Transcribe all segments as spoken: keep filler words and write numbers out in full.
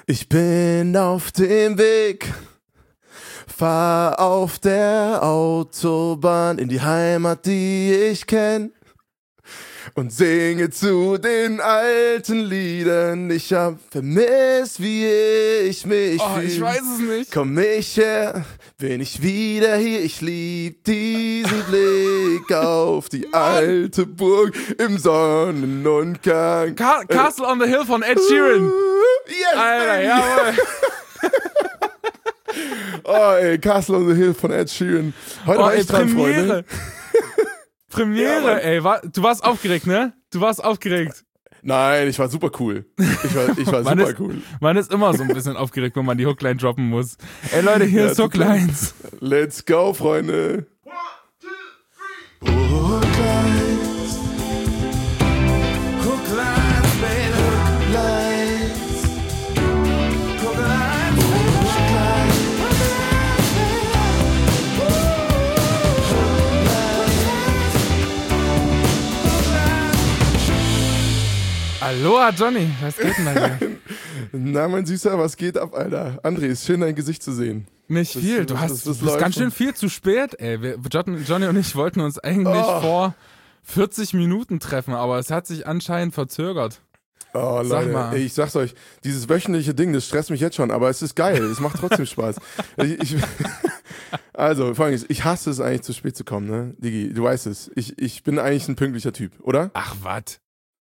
Ich bin auf dem Weg, fahr auf der Autobahn in die Heimat, die ich kenn. Und singe zu den alten Liedern. Ich hab vermisst, wie ich mich Oh, fühl. ich weiß es nicht. Komm ich her, bin ich wieder hier. Ich lieb diesen Blick auf die alte Burg im Sonnenuntergang. Ca- Castle on the Hill von Ed Sheeran. Yes, Alter, baby. jawohl. Oh, ey, Castle on the Hill von Ed Sheeran. Heute Oh, war ey, ich dran, Premiere. Freunde. Premiere, Ja, Mann. ey. War, du warst aufgeregt, ne? Du warst aufgeregt. Nein, ich war super cool. Ich war, ich war Man super ist- cool. Man ist immer so ein bisschen aufgeregt, wenn man die Hookline droppen muss. Ey, Leute, hier Ja, ist total. Hooklines. Let's go, Freunde. Hooklines. Hooklines, baby. Hooklines. Hooklines. Aloha, Johnny. Was geht denn bei dir? Na, mein Süßer, was geht ab, Alter? André, ist schön, dein Gesicht zu sehen. Nicht Das- viel. Du das- hast das du bist läuft ganz schon. schön viel zu spät, ey. Wir, John, Johnny und ich wollten uns eigentlich Oh. vor vierzig Minuten treffen, aber es hat sich anscheinend verzögert. Oh, Sag Leute, mal. ey, ich sag's euch, dieses wöchentliche Ding, das stresst mich jetzt schon, aber es ist geil, es macht trotzdem Spaß. Ich, ich, also, folgendes, ich hasse es eigentlich, zu spät zu kommen, ne? Digi, du weißt es. Ich, ich bin eigentlich ein pünktlicher Typ, oder? Ach, was?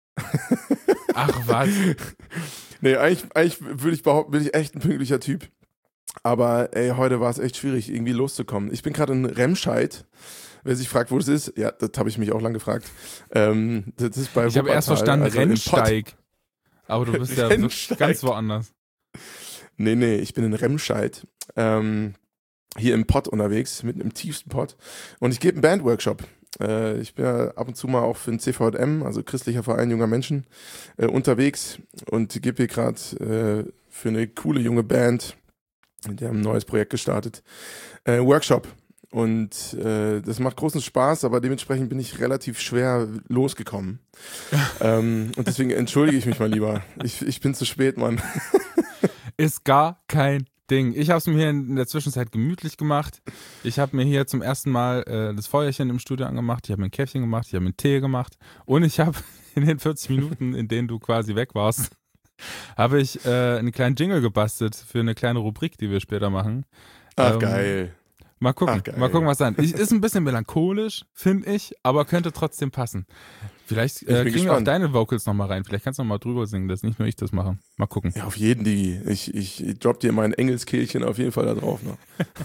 Ach, was? Nee, eigentlich, eigentlich würde ich behaupten, bin ich echt ein pünktlicher Typ. Aber ey, heute war es echt schwierig, irgendwie loszukommen. Ich bin gerade in Remscheid. Wer sich fragt, wo das ist, ja, das habe ich mich auch lang gefragt. Ähm, das ist bei Ich habe erst Wuppertal, verstanden, also in Pott. Rennsteig. Aber du bist ja wirklich Rennsteig. ganz woanders. Nee, nee, ich bin in Remscheid. Ähm, hier im Pott unterwegs, mitten im tiefsten Pott. Und ich gebe einen Bandworkshop. Äh, ich bin ja ab und zu mal auch für den C V J M, also Christlicher Verein junger Menschen, äh, unterwegs und gebe hier gerade äh, für eine coole junge Band, die haben ein neues Projekt gestartet, äh, Workshop. Und äh, das macht großen Spaß, aber dementsprechend bin ich relativ schwer losgekommen. ähm, und deswegen entschuldige ich mich mal lieber. Ich, ich bin zu spät, Mann. Ist gar kein Ding. Ich habe es mir hier in der Zwischenzeit gemütlich gemacht. Ich habe mir hier zum ersten Mal äh, das Feuerchen im Studio angemacht. Ich habe mir ein Käffchen gemacht. Ich habe mir einen Tee gemacht. Und ich habe in den vierzig Minuten, in denen du quasi weg warst, habe ich äh, einen kleinen Jingle gebastelt für eine kleine Rubrik, die wir später machen. Ach, Ähm, geil. Mal gucken, Ach, geil. mal gucken, was sein. Ich, ist ein bisschen melancholisch, finde ich, aber könnte trotzdem passen. Vielleicht Ich äh, bin kriegen wir auch gespannt. deine Vocals nochmal rein. Vielleicht kannst du nochmal drüber singen, dass nicht nur ich das mache. Mal gucken. Ja, auf jeden, Digi. Ich, ich, ich drop dir mein Engelskehlchen auf jeden Fall da drauf noch.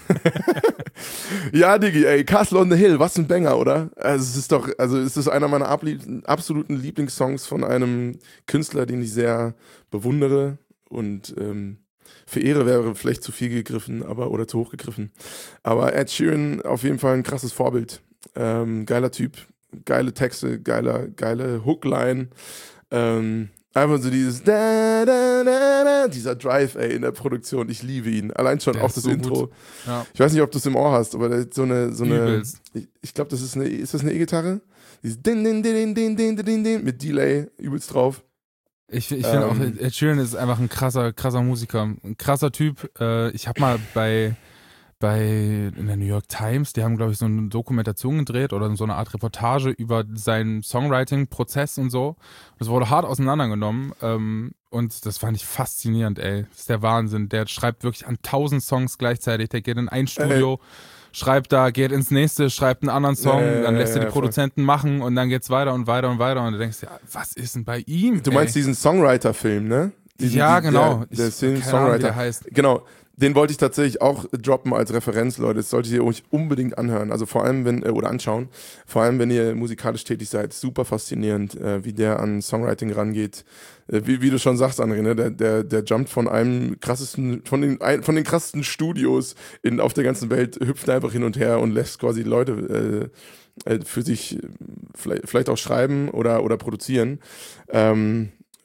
Ja, Digi, ey, Castle on the Hill, was ein Banger, oder? Also es ist doch, also es ist einer meiner ablieb- absoluten Lieblingssongs von einem Künstler, den ich sehr bewundere und ähm, verehre wäre vielleicht zu viel gegriffen, aber oder zu hoch gegriffen. Aber Ed Sheeran auf jeden Fall ein krasses Vorbild. Ähm, geiler Typ, geile Texte, geiler, geile Hookline. Ähm, einfach so dieses da, da, da, da, dieser Drive, ey, in der Produktion. Ich liebe ihn. Allein schon Der auch ist das so Intro. gut. Ja. Ich weiß nicht, ob du es im Ohr hast, aber der hat so eine, so eine. Übelst. Ich, ich glaube, das ist eine, ist das eine E-Gitarre? Dieses din, din, din, din, din, din, din, din, mit Delay übelst drauf. Ich, ich finde auch, Ähm. Ed Sheeran ist einfach ein krasser, krasser Musiker. Ein krasser Typ. Äh, ich habe mal bei, bei in der New York Times, die haben, glaube ich, so eine Dokumentation gedreht oder so eine Art Reportage über seinen Songwriting-Prozess und so. Das wurde hart auseinandergenommen. Ähm, und das fand ich faszinierend, ey. Das ist der Wahnsinn. Der schreibt wirklich an tausend Songs gleichzeitig. Der geht in ein Studio, schreibt da, geht ins nächste, schreibt einen anderen Song, Ja, ja, dann lässt ja, er die ja, voll. Produzenten machen und dann geht's weiter und weiter und weiter. Und du denkst, ja, was ist denn bei ihm? Du meinst ey? diesen Songwriter-Film, ne? Diesen, Ja, die- genau. Der, der Ich- Film keine Ahnung, wie der Songwriter. heißt. Genau. Den wollte ich tatsächlich auch droppen als Referenz, Leute. Das solltet ihr euch unbedingt anhören. Also vor allem, wenn, äh, oder anschauen. Vor allem, wenn ihr musikalisch tätig seid. Super faszinierend, äh, wie der an Songwriting rangeht. Äh, wie, wie du schon sagst, André, ne? Der, der, der jumpt von einem krassesten, von den, ein, von den krassesten Studios in, auf der ganzen Welt, hüpft einfach hin und her und lässt quasi Leute äh, äh, für sich äh, vielleicht, vielleicht auch schreiben oder, oder produzieren. Ähm,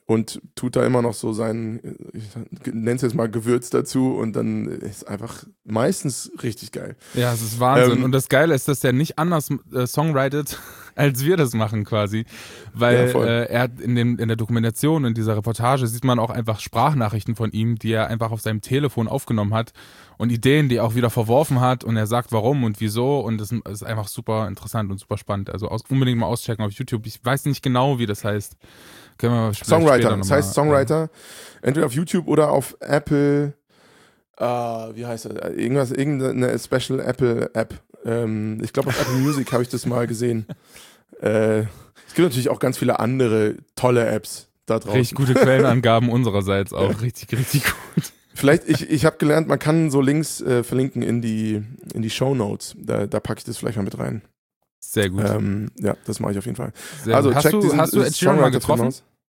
und tut da immer noch so sein, ich nenne es jetzt mal Gewürz dazu und dann ist einfach meistens richtig geil. Ja, es ist Wahnsinn. Ähm, und das Geile ist, dass der nicht anders äh, songwritet, als wir das machen quasi. Weil Ja, äh, er in, dem, in der Dokumentation, in dieser Reportage sieht man auch einfach Sprachnachrichten von ihm, die er einfach auf seinem Telefon aufgenommen hat und Ideen, die er auch wieder verworfen hat und er sagt warum und wieso und das ist einfach super interessant und super spannend. Also aus, unbedingt mal auschecken auf YouTube. Ich weiß nicht genau, wie das heißt. Können wir Songwriter, das heißt Songwriter, ja. Entweder auf YouTube oder auf Apple, äh, wie heißt das, irgendwas, irgendeine Special Apple App. Ähm, ich glaube auf Apple Music habe ich das mal gesehen. Äh, es gibt natürlich auch ganz viele andere tolle Apps da draußen. Richtig gute Quellenangaben unsererseits auch, ja. richtig, richtig gut. Vielleicht, ich, ich habe gelernt, man kann so Links äh, verlinken in die, in die Shownotes. Da, da packe ich das vielleicht mal mit rein. Sehr gut. Ähm, ja, das mache ich auf jeden Fall. Sehr also, hast check du, diesen, hast du Ed Sheeran mal getroffen?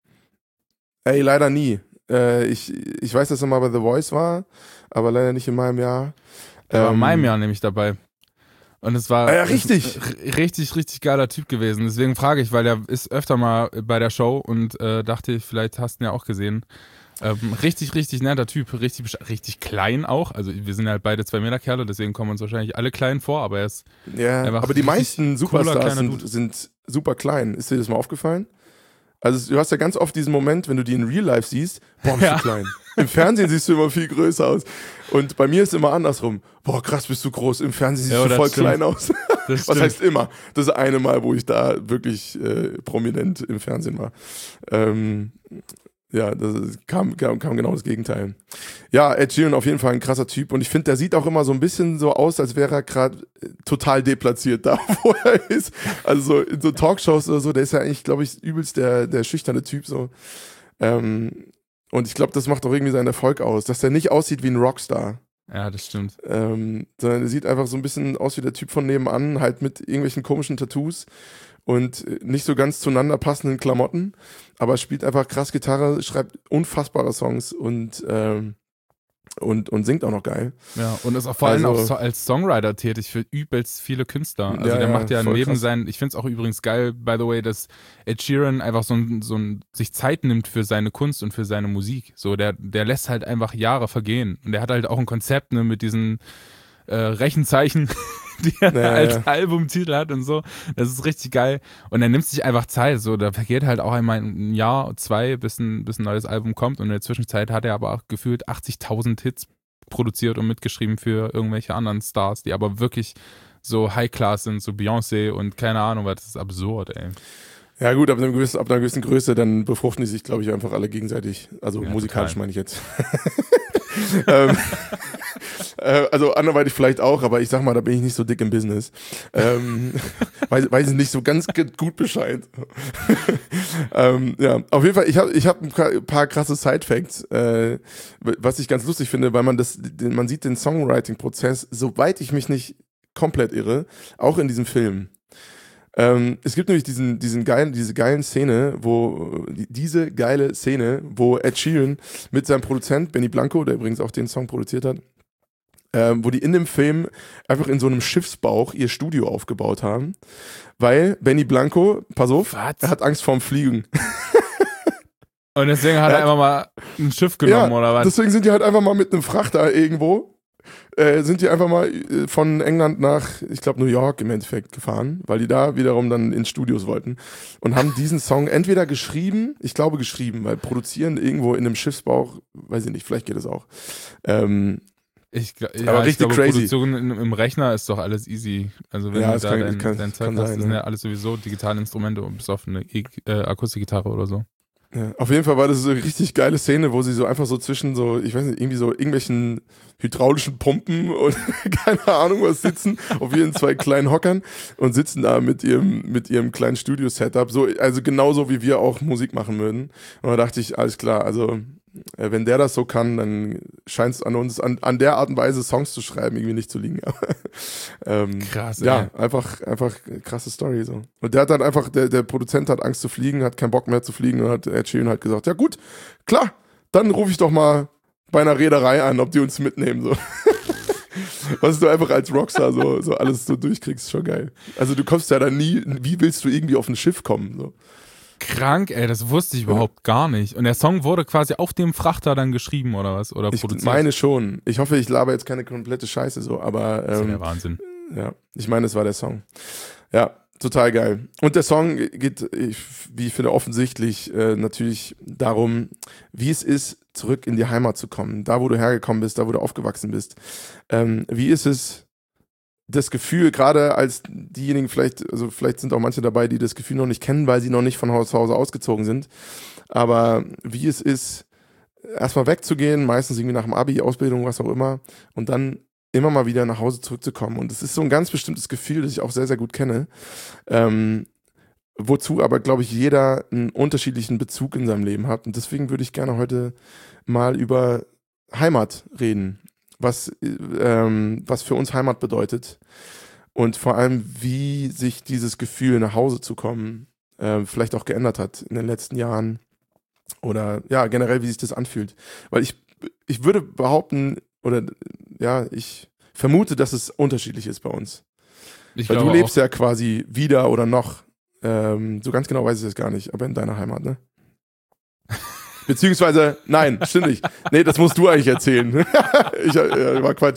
Ey, leider nie. Äh, ich, ich weiß, dass er mal bei The Voice war, aber leider nicht in meinem Jahr. Er war ähm, in meinem Jahr nämlich dabei. Und es war ah, ja, richtig. Es, richtig, richtig geiler Typ gewesen. Deswegen frage ich, weil der ist öfter mal bei der Show und äh, dachte, vielleicht hast du ihn ja auch gesehen. Ähm, richtig, richtig netter Typ, richtig, richtig klein auch. Also wir sind halt beide zwei Meter Kerle, deswegen kommen uns wahrscheinlich alle klein vor, aber er ist ja, aber die meisten Superstars cooler, sind, sind super klein. Ist dir das mal aufgefallen? Also du hast ja ganz oft diesen Moment, wenn du die in Real Life siehst, boah, bist ja. du klein. Im Fernsehen siehst du immer viel größer aus. Und bei mir ist es immer andersrum. Boah, krass, bist du groß. Im Fernsehen siehst ja, du voll stimmt. klein aus. Das Was heißt immer? Das ist eine Mal, wo ich da wirklich äh, prominent im Fernsehen war. Ähm, ja, das kam, kam, kam genau das Gegenteil. Ja, Ed Sheeran auf jeden Fall ein krasser Typ. Und ich finde, der sieht auch immer so ein bisschen so aus, als wäre er gerade total deplatziert da, wo er ist. Also so in so Talkshows oder so, der ist ja eigentlich, glaube ich, übelst der, der schüchterne Typ so. Ähm, und ich glaube, das macht auch irgendwie seinen Erfolg aus, dass der nicht aussieht wie ein Rockstar. Ja, das stimmt. Ähm, sondern er sieht einfach so ein bisschen aus wie der Typ von nebenan, halt mit irgendwelchen komischen Tattoos und nicht so ganz zueinander passenden Klamotten, aber spielt einfach krass Gitarre, schreibt unfassbare Songs und ähm, und, und singt auch noch geil. Ja, und ist auch vor allem Also, auch so als Songwriter tätig für übelst viele Künstler. Also ja, der ja, macht ja voll neben krass. seinen, ich finde es auch übrigens geil, by the way, dass Ed Sheeran einfach so ein, so ein, sich Zeit nimmt für seine Kunst und für seine Musik. So, der, der lässt halt einfach Jahre vergehen. Und der hat halt auch ein Konzept, ne, mit diesen äh, Rechenzeichen, die er Ja, als ja. Albumtitel hat und so. Das ist richtig geil. Und er nimmt sich einfach Zeit. So, da vergeht halt auch einmal ein Jahr, zwei, bis ein, bis ein neues Album kommt. Und in der Zwischenzeit hat er aber auch gefühlt achtzigtausend Hits produziert und mitgeschrieben für irgendwelche anderen Stars, die aber wirklich so High-Class sind, so Beyoncé und keine Ahnung, was, das ist absurd, ey. Ja gut, ab einer gewissen, ab einer gewissen Größe, dann befruchten die sich, glaube ich, einfach alle gegenseitig. Also Ja, musikalisch total. meine ich jetzt. ähm, äh, also anderweitig vielleicht auch, aber ich sag mal, da bin ich nicht so dick im Business. Ähm, weiß, weiß ich nicht so ganz gut Bescheid. ähm, ja, auf jeden Fall, ich habe ich hab ein paar, paar krasse Side-Facts, äh, was ich ganz lustig finde, weil man das, den, man sieht den Songwriting-Prozess, soweit ich mich nicht komplett irre, auch in diesem Film. Ähm, es gibt nämlich diesen, diesen geilen, diese geilen Szene, wo, die, diese geile Szene, wo Ed Sheeran mit seinem Produzent Benny Blanco, der übrigens auch den Song produziert hat, ähm, wo die in dem Film einfach in so einem Schiffsbauch ihr Studio aufgebaut haben, weil Benny Blanco, pass auf, Was? er hat Angst vorm Fliegen. Und deswegen hat er, Er hat- einfach mal ein Schiff genommen, ja, oder was? deswegen sind die halt einfach mal mit einem Frachter irgendwo, äh, sind die einfach mal äh, von England nach, ich glaube New York im Endeffekt gefahren, weil die da wiederum dann ins Studios wollten und haben diesen Song entweder geschrieben, ich glaube geschrieben, weil produzieren irgendwo in einem Schiffsbauch, weiß ich nicht, vielleicht geht es auch. Ähm, Ich, gl- Aber ja, ich richtig glaube, crazy. Produktion im, im Rechner ist doch alles easy. Also wenn Ja, du das da kann- dein, kann- dein Zeug kann hast, sein, das sind ja. ja alles sowieso digitale Instrumente, bis auf eine e äh, Akustikgitarre oder so. Ja, auf jeden Fall war das so eine richtig geile Szene, wo sie so einfach so zwischen so, ich weiß nicht, irgendwie so irgendwelchen hydraulischen Pumpen und keine Ahnung was sitzen, auf ihren zwei kleinen Hockern und sitzen da mit ihrem, mit ihrem kleinen Studio-Setup, so, also genauso wie wir auch Musik machen würden. Und da dachte ich, alles klar, also äh, wenn der das so kann, dann scheint es an uns, an, an der Art und Weise Songs zu schreiben, irgendwie nicht zu liegen. ähm, Krass, ey. Ja, einfach, einfach krasse Story so. Und der hat dann einfach, der, der Produzent hat Angst zu fliegen, hat keinen Bock mehr zu fliegen und hat Ed Sheeran halt gesagt, ja gut, klar, dann rufe ich doch mal bei einer Reederei an, ob die uns mitnehmen, so. Was du einfach als Rockstar so, so alles so durchkriegst, ist schon geil. Also du kommst ja dann nie, wie willst du irgendwie auf ein Schiff kommen, so. krank, ey, das wusste ich überhaupt gar nicht. Und der Song wurde quasi auf dem Frachter dann geschrieben oder was? Oder Ich produziert? meine schon. Ich hoffe, ich laber jetzt keine komplette Scheiße so, aber Das ist ja ähm, der Wahnsinn. ja, ich meine, es war der Song. Ja, total geil. Und der Song geht, ich, wie ich finde, offensichtlich äh, natürlich darum, wie es ist, zurück in die Heimat zu kommen. Da, wo du hergekommen bist, da, wo du aufgewachsen bist. Ähm, wie ist es, das Gefühl, gerade als diejenigen vielleicht, also vielleicht sind auch manche dabei, die das Gefühl noch nicht kennen, weil sie noch nicht von Haus zu Hause ausgezogen sind, aber wie es ist, erstmal wegzugehen, meistens irgendwie nach dem Abi, Ausbildung, was auch immer, und dann immer mal wieder nach Hause zurückzukommen. Und es ist so ein ganz bestimmtes Gefühl, das ich auch sehr, sehr gut kenne, ähm, wozu aber, glaube ich, jeder einen unterschiedlichen Bezug in seinem Leben hat. Und deswegen würde ich gerne heute mal über Heimat reden. Was, ähm, was für uns Heimat bedeutet und vor allem, wie sich dieses Gefühl, nach Hause zu kommen, äh, vielleicht auch geändert hat in den letzten Jahren oder ja, generell, wie sich das anfühlt. Weil ich, ich würde behaupten, oder ja, ich vermute, dass es unterschiedlich ist bei uns. Ich Weil du glaube lebst auch. ja quasi wieder oder noch, ähm, so ganz genau weiß ich das gar nicht, aber in deiner Heimat, ne? Beziehungsweise, nein, stimmt nicht. Nee, das musst du eigentlich erzählen. ich, ja, war Quatsch.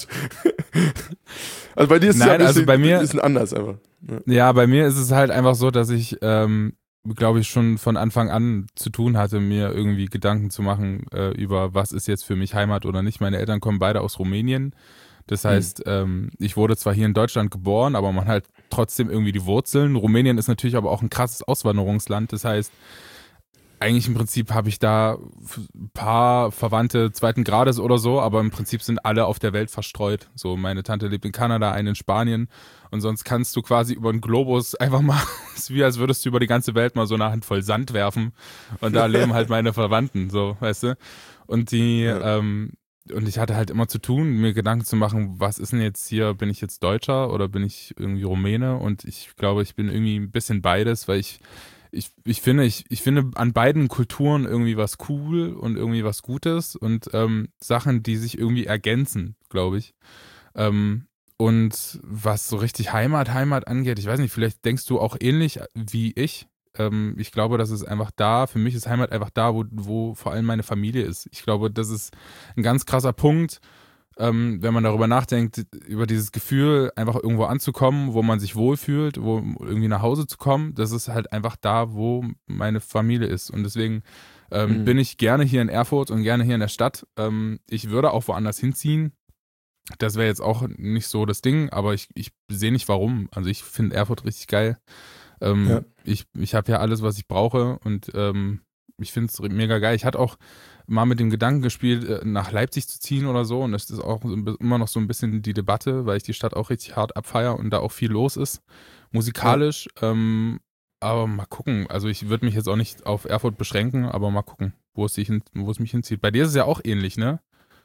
Also bei dir ist es Nein, ja ein bisschen, also bei mir- bisschen anders einfach. Ja. Ja, bei mir ist es halt einfach so, dass ich, ähm, glaube ich, schon von Anfang an zu tun hatte, mir irgendwie Gedanken zu machen äh, über, was ist jetzt für mich Heimat oder nicht. Meine Eltern kommen beide aus Rumänien. Das heißt, ähm, ich wurde zwar hier in Deutschland geboren, aber man hat trotzdem irgendwie die Wurzeln. Rumänien ist natürlich aber auch ein krasses Auswanderungsland. Das heißt, eigentlich im Prinzip habe ich da ein paar Verwandte zweiten Grades oder so, aber im Prinzip sind alle auf der Welt verstreut. So, meine Tante lebt in Kanada, eine in Spanien und sonst kannst du quasi über den Globus einfach mal, es ist wie als würdest du über die ganze Welt mal so eine Handvoll Sand werfen und da leben halt meine Verwandten, so, weißt du? Und die, Ja. ähm, und ich hatte halt immer zu tun, mir Gedanken zu machen, was ist denn jetzt hier, bin ich jetzt Deutscher oder bin ich irgendwie Rumäne? Und ich glaube, ich bin irgendwie ein bisschen beides, weil ich Ich, ich finde, ich, ich finde an beiden Kulturen irgendwie was cool und irgendwie was Gutes und ähm, Sachen, die sich irgendwie ergänzen, glaube ich. Ähm, und was so richtig Heimat, Heimat angeht, ich weiß nicht, vielleicht denkst du auch ähnlich wie ich. Ähm, ich glaube, das ist einfach da, für mich ist Heimat einfach da, wo, wo vor allem meine Familie ist. Ich glaube, das ist ein ganz krasser Punkt, ähm, wenn man darüber nachdenkt, über dieses Gefühl, einfach irgendwo anzukommen, wo man sich wohlfühlt, wo irgendwie nach Hause zu kommen, das ist halt einfach da, wo meine Familie ist. Und deswegen ähm, Mhm. bin ich gerne hier in Erfurt und gerne hier in der Stadt. Ähm, ich würde auch woanders hinziehen. Das wäre jetzt auch nicht so das Ding, aber ich, ich sehe nicht warum. Also ich finde Erfurt richtig geil. Ähm, Ja. Ich, ich habe ja alles, was ich brauche und ähm, ich finde es mega geil. Ich hatte auch mal mit dem Gedanken gespielt, äh, nach Leipzig zu ziehen oder so. Und das ist auch so ein bi- immer noch so ein bisschen die Debatte, weil ich die Stadt auch richtig hart abfeier und da auch viel los ist, musikalisch. Ähm, aber mal gucken. Also ich würde mich jetzt auch nicht auf Erfurt beschränken, aber mal gucken, wo es, sich hin, wo es mich hinzieht. Bei dir ist es ja auch ähnlich, ne?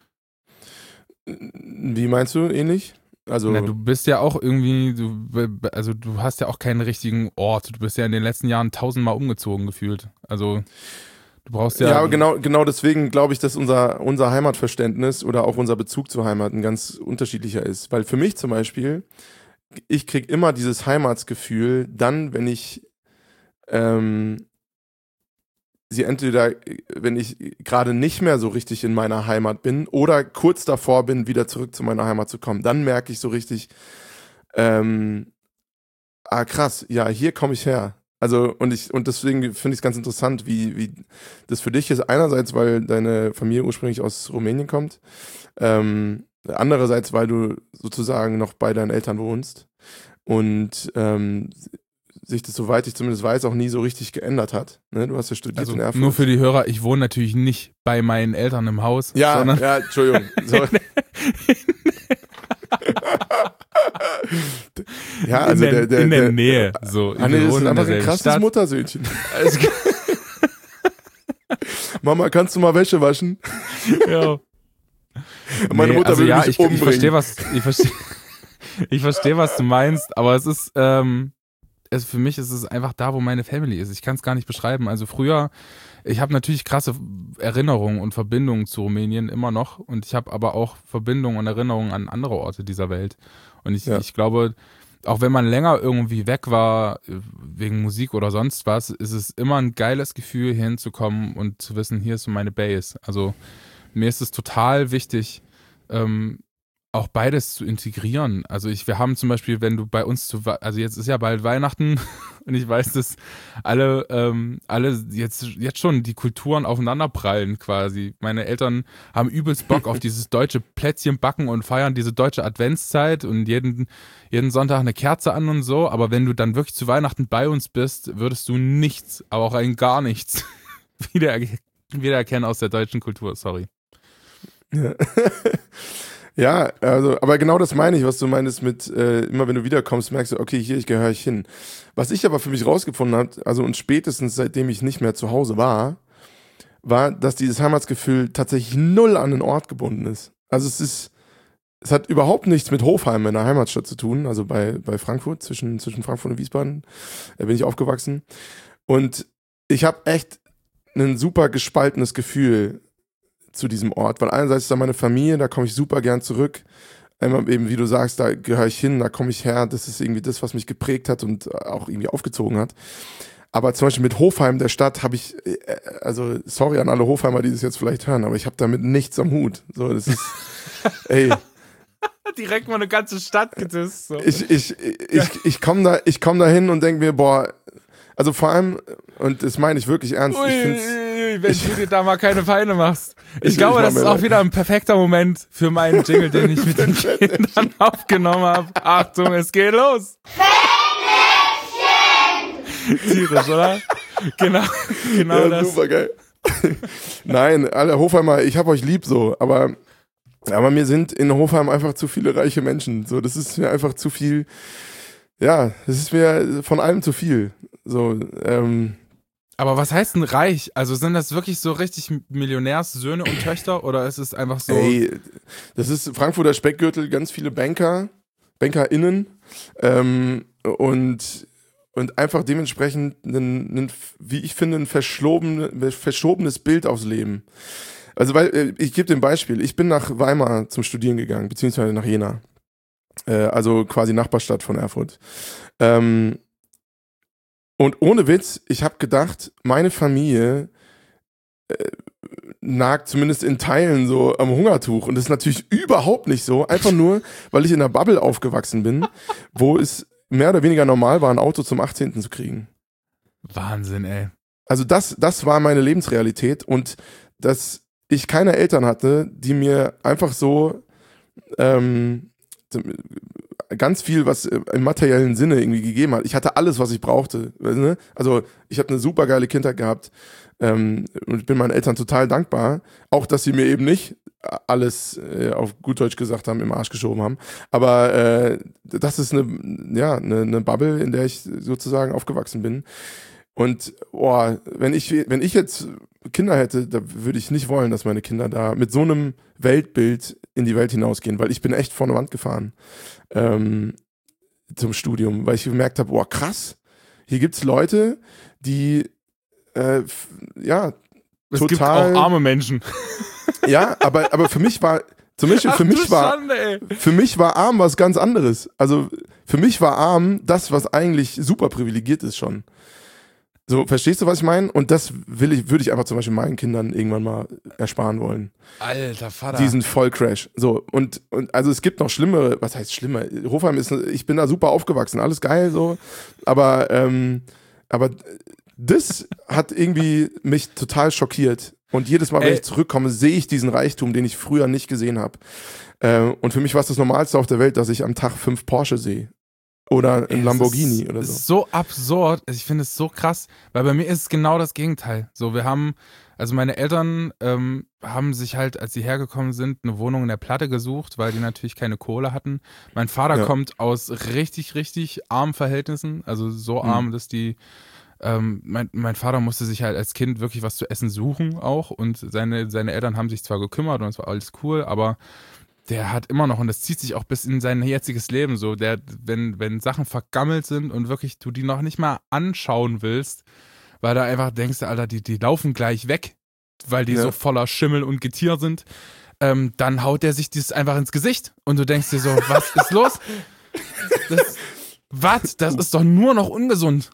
Wie meinst du, ähnlich? Also, Na, du bist ja auch irgendwie, du, also du hast ja auch keinen richtigen Ort. Du bist ja in den letzten Jahren tausendmal umgezogen gefühlt. Also du brauchst ja. ja, aber genau, genau deswegen glaube ich, dass unser, unser Heimatverständnis oder auch unser Bezug zur Heimat ein ganz unterschiedlicher ist. Weil für mich zum Beispiel, ich kriege immer dieses Heimatsgefühl dann, wenn ich ähm, sie entweder, wenn ich gerade nicht mehr so richtig in meiner Heimat bin oder kurz davor bin, wieder zurück zu meiner Heimat zu kommen. Dann merke ich so richtig, ähm, ah krass, ja, hier komme ich her. Also und ich und deswegen finde ich es ganz interessant, wie, wie das für dich ist. Einerseits, weil deine Familie ursprünglich aus Rumänien kommt, ähm, andererseits, weil du sozusagen noch bei deinen Eltern wohnst und ähm, sich das, soweit ich zumindest weiß, auch nie so richtig geändert hat. Ne? Du hast ja studiert Also in Erfurt. nur für die Hörer, ich wohne natürlich nicht bei meinen Eltern im Haus, ja, sondern ja, Entschuldigung. So. ja, in, also der, der, der, in der der, Nähe. So, Anne wir ist wohnen in einfach ein derselben krasses Stadt. Muttersöhnchen. Alles klar. Mama, kannst du mal Wäsche waschen? Ja. Meine Nee, Mutter also will ja, mich ich, umbringen. ich verstehe, was ich verstehe, ich verstehe, was du meinst, aber es ist, ähm, es, für mich ist es einfach da, wo meine Family ist. Ich kann es gar nicht beschreiben. Also früher, ich habe natürlich krasse Erinnerungen und Verbindungen zu Rumänien immer noch und ich habe aber auch Verbindungen und Erinnerungen an andere Orte dieser Welt. Und ich, Ja. ich glaube, auch wenn man länger irgendwie weg war, wegen Musik oder sonst was, ist es immer ein geiles Gefühl, hier hinzukommen und zu wissen, hier ist so meine Base. Also mir ist es total wichtig, ähm, auch beides zu integrieren. Also ich, wir haben zum Beispiel, wenn du bei uns zu, also jetzt ist ja bald Weihnachten und ich weiß, dass alle, ähm, alle jetzt, jetzt schon die Kulturen aufeinanderprallen quasi. Meine Eltern haben übelst Bock auf dieses deutsche Plätzchen backen und feiern diese deutsche Adventszeit und jeden, jeden Sonntag eine Kerze an und so. Aber wenn du dann wirklich zu Weihnachten bei uns bist, würdest du nichts, aber auch ein gar nichts wieder, wiedererkennen aus der deutschen Kultur. Sorry. Ja. Ja, also, aber genau das meine ich, was du meinst mit, äh, immer wenn du wiederkommst, merkst du, okay, hier, ich gehöre ich hin. Was ich aber für mich rausgefunden habe, also und spätestens seitdem ich nicht mehr zu Hause war, war, dass dieses Heimatsgefühl tatsächlich null an den Ort gebunden ist. Also es ist, es hat überhaupt nichts mit Hofheim in der Heimatstadt zu tun, also bei, bei Frankfurt, zwischen, zwischen Frankfurt und Wiesbaden, da bin ich aufgewachsen. Und ich habe echt ein super gespaltenes Gefühl zu diesem Ort, weil einerseits ist da meine Familie, da komme ich super gern zurück, einmal eben, wie du sagst, da gehöre ich hin, da komme ich her, das ist irgendwie das, was mich geprägt hat und auch irgendwie aufgezogen hat. Aber zum Beispiel mit Hofheim, der Stadt, habe ich, also sorry an alle Hofheimer, die das jetzt vielleicht hören, aber ich habe damit nichts am Hut. So, das ist, ey. Direkt mal eine ganze Stadt gedisst. So. Ich, ich, ich, ich, ich komme da, ich komm da hin und denke mir, boah, also vor allem, und das meine ich wirklich ernst, Ui, ich find's, wenn ich, du dir da mal keine Feinde machst. Ich, ich glaube, ich das ist auch wieder ein perfekter Moment für meinen Jingle, den ich mit den Kindern aufgenommen habe. Achtung, es geht los. Tierisch, oder? Genau, genau ja, das. Super geil. Nein, alle Hofheimer, ich hab euch lieb so, aber, aber mir sind in Hofheim einfach zu viele reiche Menschen. So, das ist mir einfach zu viel, ja, das ist mir von allem zu viel. So, ähm, aber was heißt denn reich? Also sind das wirklich so richtig Millionärssöhne und Töchter oder ist es einfach so? Ey, das ist Frankfurter Speckgürtel, ganz viele Banker, BankerInnen ähm, und, und einfach dementsprechend ein, ein, wie ich finde, ein verschoben, verschobenes Bild aufs Leben. Also weil, ich gebe dir ein Beispiel, ich bin nach Weimar zum Studieren gegangen, beziehungsweise nach Jena, äh, also quasi Nachbarstadt von Erfurt. Ähm, Und ohne Witz, ich habe gedacht, meine Familie äh, nagt zumindest in Teilen so am Hungertuch. Und das ist natürlich überhaupt nicht so. Einfach nur, weil ich in einer Bubble aufgewachsen bin, wo es mehr oder weniger normal war, ein Auto zum achtzehnten zu kriegen. Wahnsinn, ey. Also das, das war meine Lebensrealität. Und dass ich keine Eltern hatte, die mir einfach so ähm, ganz viel, was im materiellen Sinne irgendwie gegeben hat. Ich hatte alles, was ich brauchte. Also ich habe eine super geile Kindheit gehabt ähm, und ich bin meinen Eltern total dankbar. Auch, dass sie mir eben nicht alles, äh, auf gut Deutsch gesagt haben, im Arsch geschoben haben. Aber äh, das ist eine, ja, eine, eine Bubble, in der ich sozusagen aufgewachsen bin. Und boah, wenn ich, wenn ich jetzt Kinder hätte, da würde ich nicht wollen, dass meine Kinder da mit so einem Weltbild in die Welt hinausgehen, weil ich bin echt vor eine Wand gefahren ähm, zum Studium, weil ich gemerkt habe, boah, krass, hier gibt's Leute, die äh, f- ja, Es total, gibt auch arme Menschen. ja, aber, aber für mich war, zum Beispiel Ach, für mich du war, Schande, ey. für mich war arm was ganz anderes. Also für mich war arm das, was eigentlich super privilegiert ist schon. So, verstehst du, was ich meine? Und das will ich, würde ich einfach zum Beispiel meinen Kindern irgendwann mal ersparen wollen. Alter Vater. Diesen Vollcrash. So, und, und also es gibt noch schlimmere, was heißt schlimmer? Hofheim ist, ich bin da super aufgewachsen, alles geil, so. Aber, ähm, aber das hat irgendwie mich total schockiert. Und jedes Mal, wenn Ey. ich zurückkomme, sehe ich diesen Reichtum, den ich früher nicht gesehen habe. Äh, und für mich war es das Normalste auf der Welt, dass ich am Tag fünf Porsche sehe. Oder ein Ey, Lamborghini ist, oder so. Ist so absurd. Ich finde es so krass, weil bei mir ist es genau das Gegenteil. So, wir haben, also meine Eltern ähm, haben sich halt, als sie hergekommen sind, eine Wohnung in der Platte gesucht, weil die natürlich keine Kohle hatten. Mein Vater Ja. kommt aus richtig, richtig armen Verhältnissen, also so Mhm. arm, dass die ähm, mein, mein Vater musste sich halt als Kind wirklich was zu essen suchen auch und seine, seine Eltern haben sich zwar gekümmert und es war alles cool, aber der hat immer noch, und das zieht sich auch bis in sein jetziges Leben so, der, wenn, wenn Sachen vergammelt sind und wirklich du die noch nicht mal anschauen willst, weil du einfach denkst, Alter, die, die laufen gleich weg, weil die Ja. so voller Schimmel und Getier sind, ähm, dann haut der sich das einfach ins Gesicht und du denkst dir so, was ist los? Das, was? Das ist doch nur noch ungesund.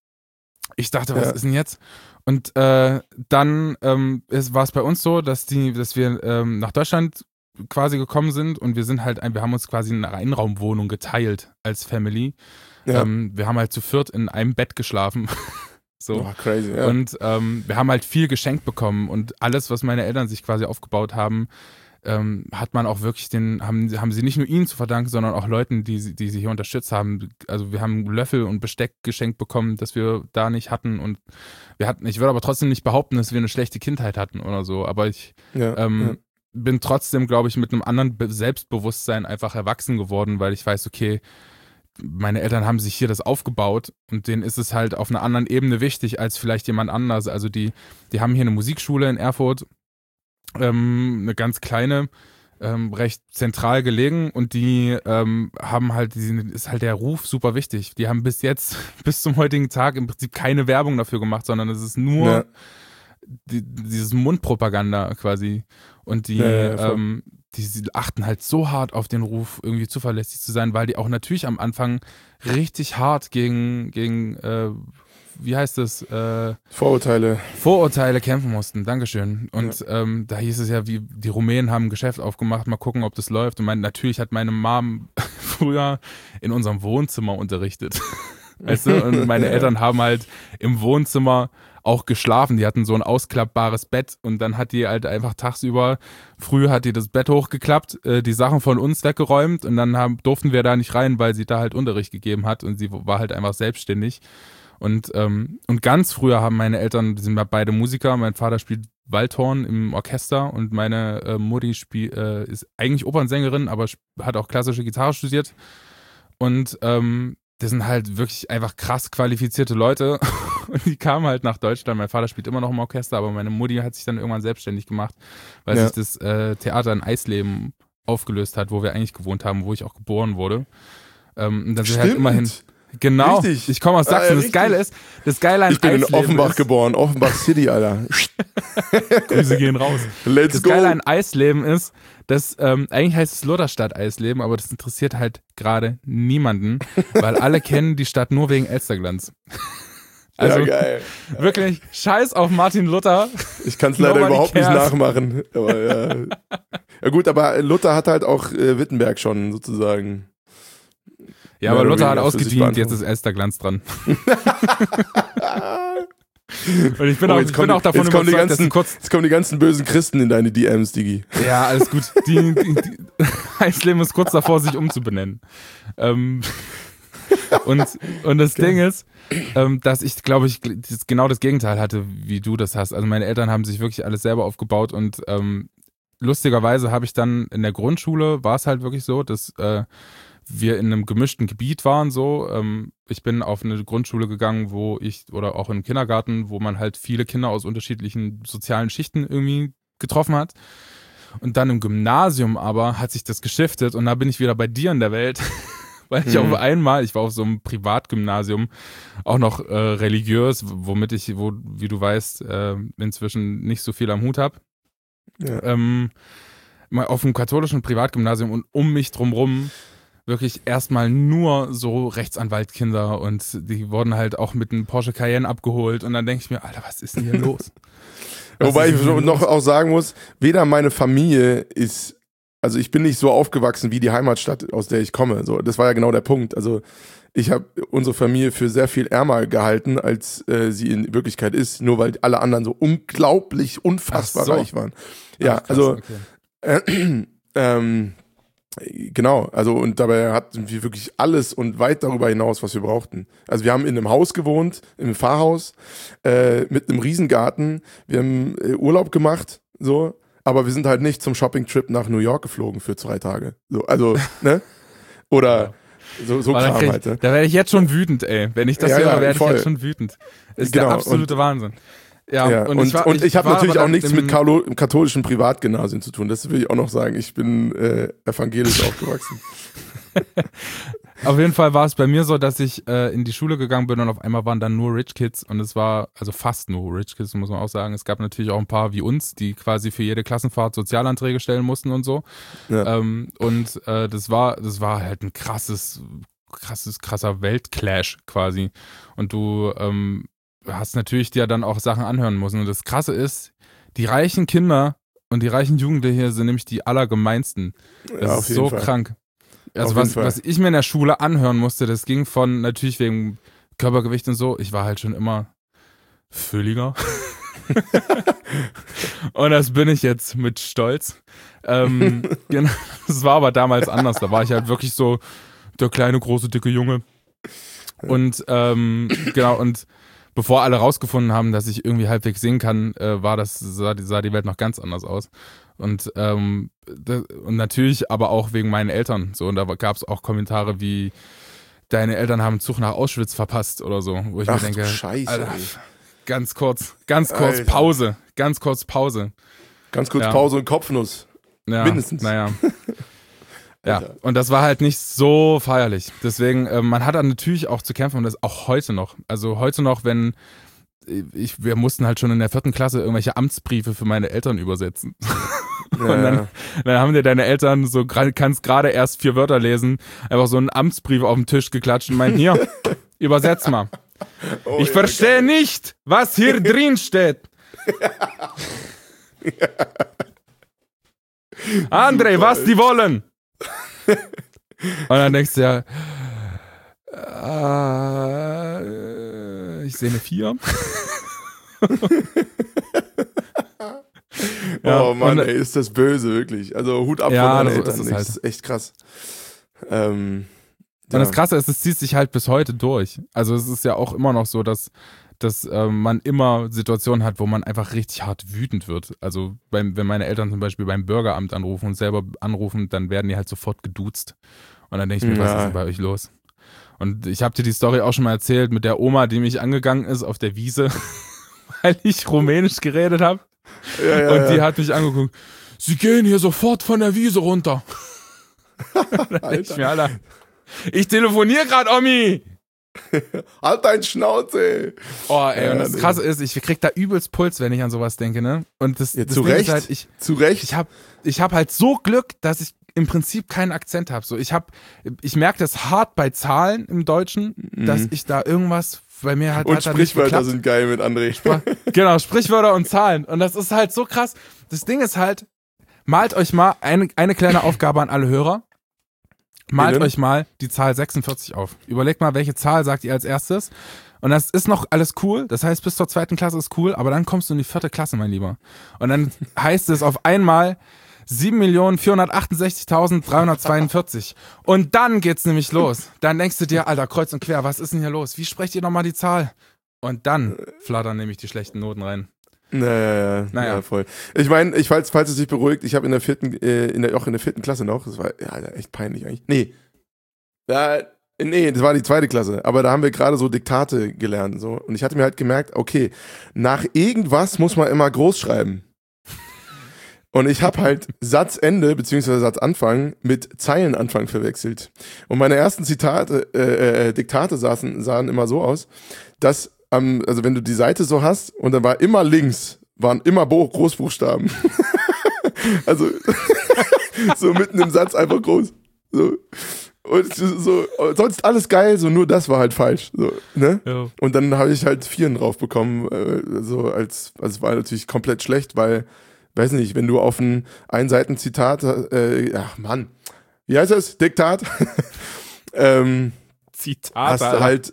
Ich dachte, was Ja. ist denn jetzt? Und äh, dann ähm, war es bei uns so, dass die, dass wir ähm, nach Deutschland quasi gekommen sind und wir sind halt, ein, wir haben uns quasi eine Einraumwohnung geteilt als Family. Ja. Ähm, wir haben halt zu viert in einem Bett geschlafen. So. Oh, crazy, ja. Und ähm, wir haben halt viel geschenkt bekommen und alles, was meine Eltern sich quasi aufgebaut haben, ähm, hat man auch wirklich den, haben, haben sie nicht nur ihnen zu verdanken, sondern auch Leuten, die, sie- die sie hier unterstützt haben. Also wir haben Löffel und Besteck geschenkt bekommen, das wir da nicht hatten und wir hatten, ich würde aber trotzdem nicht behaupten, dass wir eine schlechte Kindheit hatten oder so, aber ich ja, ähm, ja. bin trotzdem, glaube ich, mit einem anderen Be- Selbstbewusstsein einfach erwachsen geworden, weil ich weiß, okay, meine Eltern haben sich hier das aufgebaut und denen ist es halt auf einer anderen Ebene wichtig als vielleicht jemand anders. Also die, die haben hier eine Musikschule in Erfurt, ähm, eine ganz kleine, ähm, recht zentral gelegen und die ähm, haben halt, die sind, ist halt der Ruf super wichtig. Die haben bis jetzt, bis zum heutigen Tag im Prinzip keine Werbung dafür gemacht, sondern es ist nur Ja. die, dieses Mundpropaganda quasi. Und die, Ja, ja, voll. ähm, die, sie achten halt so hart auf den Ruf, irgendwie zuverlässig zu sein, weil die auch natürlich am Anfang richtig hart gegen, gegen äh, wie heißt es, äh, Vorurteile. Vorurteile kämpfen mussten. Dankeschön. Und ähm, da hieß es ja, wie die Rumänen haben ein Geschäft aufgemacht, mal gucken, ob das läuft. Und mein, natürlich hat meine Mom früher in unserem Wohnzimmer unterrichtet. Weißt du? Und meine Eltern haben halt im Wohnzimmer auch geschlafen. Die hatten so ein ausklappbares Bett und dann hat die halt einfach tagsüber, früh hat die das Bett hochgeklappt, äh, die Sachen von uns weggeräumt und dann haben, durften wir da nicht rein, weil sie da halt Unterricht gegeben hat und sie war halt einfach selbstständig. Und, ähm, und ganz früher haben meine Eltern, die sind ja beide Musiker, mein Vater spielt Waldhorn im Orchester und meine äh, Mutti spiel, äh, ist eigentlich Opernsängerin, aber sp- hat auch klassische Gitarre studiert. Und ähm, das sind halt wirklich einfach krass qualifizierte Leute. Und die kamen halt nach Deutschland. Mein Vater spielt immer noch im Orchester, aber meine Mutti hat sich dann irgendwann selbstständig gemacht, weil Ja. sich das äh, Theater in Eisleben aufgelöst hat, wo wir eigentlich gewohnt haben, wo ich auch geboren wurde. Ähm, und dann sind wir halt immerhin. Genau, Richtig. ich komme aus Ah, ja, Sachsen. Das richtig. Geile ist, das Geile an Ich bin in Eisleben Offenbach ist, geboren, Offenbach City, Alter. Grüße gehen raus. Let's Das go. Geile an Eisleben ist, dass ähm, eigentlich heißt es Lutherstadt Eisleben, aber das interessiert halt gerade niemanden, weil alle kennen die Stadt nur wegen Elsterglanz. Also ja, geil. wirklich, scheiß auf Martin Luther. Ich kann es leider Nobody überhaupt cares. nicht nachmachen. Aber, ja. ja gut, aber Luther hat halt auch äh, Wittenberg schon sozusagen. Ja, Mehr aber oder Luther hat weniger für sich ausgedient, jetzt beantworten. ist Elsterglanz dran. Und ich bin Oh, auch, jetzt ich kommen bin auch die- davon jetzt kommen die überzeugt, dass ganzen- sie kurz Jetzt kommen die ganzen bösen Christen in deine D Ms, Digi. Ja, alles gut. Die, die, die, Eisleben ist kurz davor, sich umzubenennen. Ähm, und, und das Ding ist, ähm, dass ich, glaube ich, das- genau das Gegenteil hatte, wie du das hast. Also meine Eltern haben sich wirklich alles selber aufgebaut und ähm, lustigerweise habe ich dann in der Grundschule, war es halt wirklich so, dass äh, wir in einem gemischten Gebiet waren so. Ähm, ich bin auf eine Grundschule gegangen, wo ich, oder auch im Kindergarten, wo man halt viele Kinder aus unterschiedlichen sozialen Schichten irgendwie getroffen hat. Und dann im Gymnasium aber hat sich das geschiftet und da bin ich wieder bei dir in der Welt, weil ich Mhm. auf einmal, ich war auf so einem Privatgymnasium, auch noch äh, religiös, womit ich, wo, wie du weißt, äh, inzwischen nicht so viel am Hut habe. Ja. Ähm, mal auf einem katholischen Privatgymnasium und um mich drumrum wirklich erstmal nur so Rechtsanwaltkinder und die wurden halt auch mit einem Porsche Cayenne abgeholt und dann denke ich mir, Alter, was ist denn hier los? Was Wobei ist ich denn hier noch los? auch sagen muss, weder meine Familie ist, also ich bin nicht so aufgewachsen wie die Heimatstadt, aus der ich komme. So, das war ja genau der Punkt. Also ich habe unsere Familie für sehr viel ärmer gehalten, als äh, sie in Wirklichkeit ist, nur weil alle anderen so unglaublich, unfassbar Ach so. reich waren. Ja, Ach, krass, also okay. äh, ähm, genau, also und dabei hatten wir wirklich alles und weit darüber hinaus, was wir brauchten. Also wir haben in einem Haus gewohnt, im Pfarrhaus, äh, mit einem Riesengarten, wir haben äh, Urlaub gemacht, so, aber wir sind halt nicht zum Shopping-Trip nach New York geflogen für zwei Tage. So, also, ne? Oder so, so Aber dann Kram krieg, halt, ne? Da werde ich jetzt schon wütend, ey. Wenn ich das Ja, höre, ja, werde ich voll. jetzt schon wütend. Ist Genau, der absolute Wahnsinn. Ja, Ja, und, und ich, war- und ich habe war natürlich aber auch dann nichts im- mit Carlo, katholischen Privatgymnasien zu tun. Das will ich auch noch sagen. Ich bin äh, evangelisch aufgewachsen. Auf jeden Fall war es bei mir so, dass ich äh, in die Schule gegangen bin und auf einmal waren dann nur Rich Kids und es war, also fast nur Rich Kids, muss man auch sagen. Es gab natürlich auch ein paar wie uns, die quasi für jede Klassenfahrt Sozialanträge stellen mussten und so. Ja. Ähm, und äh, das war, das war halt ein krasses, krasses, krasser Weltclash quasi. Und du ähm, hast natürlich dir dann auch Sachen anhören müssen. Und das Krasse ist, die reichen Kinder und die reichen Jugendlichen hier sind nämlich die allergemeinsten. Das Ja, ist auf jeden so Fall. krank. Also Auf was, jeden Fall. was ich mir in der Schule anhören musste, das ging von natürlich wegen Körpergewicht und so. Ich war halt schon immer fülliger. Und das bin ich jetzt mit Stolz. Ähm, genau, das war aber damals anders. Da war ich halt wirklich so der kleine, große, dicke Junge. Und ähm, genau, und bevor alle rausgefunden haben, dass ich irgendwie halbwegs singen kann, äh, war das, sah, die- sah die Welt noch ganz anders aus. Und, ähm, das, und natürlich aber auch wegen meinen Eltern. So, und da gab es auch Kommentare wie, deine Eltern haben einen Zug nach Auschwitz verpasst oder so, wo ich Ach mir du denke, Scheiße, Alter, ey. ganz kurz, ganz kurz Alter. Pause, ganz kurz Pause. Ganz kurz Ja. Pause und Kopfnuss. Ja, Mindestens. Naja. Ja, Alter. und das war halt nicht so feierlich. Deswegen, äh, man hat dann natürlich auch zu kämpfen und das auch heute noch. Also heute noch, wenn ich, wir mussten halt schon in der vierten Klasse irgendwelche Amtsbriefe für meine Eltern übersetzen. Ja, Und dann, dann haben dir deine Eltern so, gra- kannst gerade erst vier Wörter lesen, einfach so einen Amtsbrief auf den Tisch geklatscht und meinen, hier, übersetz mal. oh, Ich ja, verstehe geil. nicht, was hier drin steht. André, Super, was die wollen? Und dann denkst du ja, äh, ich sehe eine vier. Ja, Oh Mann, und- ey, ist das böse, wirklich. Also Hut ab Ja, von deinen so Eltern. ist es Das halt. ist echt krass. Ähm, Und ja. das Krasse ist, es zieht sich halt bis heute durch. Also es ist ja auch immer noch so, dass, dass ähm, man immer Situationen hat, wo man einfach richtig hart wütend wird. Also beim, wenn meine Eltern zum Beispiel beim Bürgeramt anrufen und selber anrufen, dann werden die halt sofort geduzt. Und dann denke ich mir, was Ja. ist denn bei euch los? Und ich habe dir die Story auch schon mal erzählt mit der Oma, die mich angegangen ist auf der Wiese, weil ich Rumänisch geredet habe. Ja, ja, Und die ja. hat mich angeguckt, sie gehen hier sofort von der Wiese runter. Da denk ich mir, Alter, ich telefoniere gerade, Omi. Halt dein Schnauze! Oh, ey, Ja, und das nee. Krasse ist, ich krieg da übelst Puls, wenn ich an sowas denke, ne? Und das, Ja, das zu Ding Recht. ist halt, ich, Zu Recht. ich hab, ich hab halt so Glück, dass ich im Prinzip keinen Akzent habe. So, ich hab, ich merke das hart bei Zahlen im Deutschen, dass ich da irgendwas, bei mir halt, Mhm. Und hat da nicht Sprichwörter geklappt. sind geil mit André. Genau, Sprichwörter und Zahlen. Und das ist halt so krass. Das Ding ist halt, malt euch mal eine, eine kleine Aufgabe an alle Hörer. Malt Bitte? euch mal die Zahl sechsundvierzig auf. Überlegt mal, welche Zahl sagt ihr als erstes. Und das ist noch alles cool. Das heißt, bis zur zweiten Klasse ist cool, aber dann kommst du in die vierte Klasse, mein Lieber. Und dann heißt es auf einmal sieben Millionen vierhundertachtundsechzigtausenddreihundertzweiundvierzig. Und dann geht's nämlich los. Dann denkst du dir, Alter, kreuz und quer, was ist denn hier los? Wie sprecht ihr nochmal die Zahl? Und dann flattern nämlich die schlechten Noten rein. Naja, Naja. ja, voll. Ich meine, ich falls, falls es dich beruhigt, ich habe in der vierten, äh, in der, auch in der vierten Klasse noch, das war ja, Alter, echt peinlich eigentlich. Nee. Ja, nee, das war die zweite Klasse, aber da haben wir gerade so Diktate gelernt, so. Und ich hatte mir halt gemerkt, okay, nach irgendwas muss man immer groß schreiben. Und ich habe halt Satzende beziehungsweise Satzanfang mit Zeilenanfang verwechselt. Und meine ersten Zitate, äh, äh, Diktate saßen, sahen immer so aus, dass am, also wenn du die Seite so hast und dann war immer links, waren immer Bo- Großbuchstaben. Also so mitten im Satz einfach groß. So. Und so, sonst alles geil, so nur das war halt falsch. So, ne? Ja. Und dann habe ich halt Vieren drauf bekommen, äh, so als, also es war natürlich komplett schlecht, weil, weiß nicht, wenn du auf ein Einseiten-Zitat, äh, ach Mann, wie heißt das? Diktat? ähm, Zitat, hast du Alter. halt,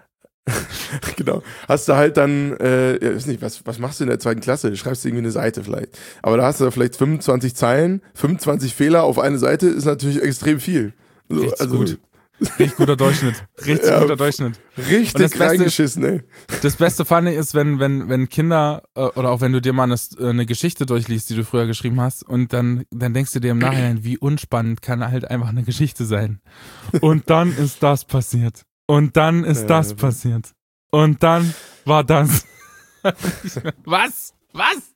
genau, hast du halt dann, äh, ja, weiß nicht, was, was machst du in der zweiten Klasse? Schreibst du irgendwie eine Seite vielleicht. Aber da hast du vielleicht fünfundzwanzig Zeilen, fünfundzwanzig Fehler auf eine Seite ist natürlich extrem viel. So, Richtig gut. Richtig guter Durchschnitt. Richtig Ja. guter Durchschnitt. Und das Richtig Beste reingeschissen, ey. Das Beste fand ich ist, wenn, wenn, wenn Kinder, äh, oder auch wenn du dir mal eine, eine Geschichte durchliest, die du früher geschrieben hast, und dann, dann denkst du dir im Nachhinein, wie unspannend kann halt einfach eine Geschichte sein. Und dann ist das passiert. Und dann ist Ja, das ja. passiert. Und dann war das. Was? Was?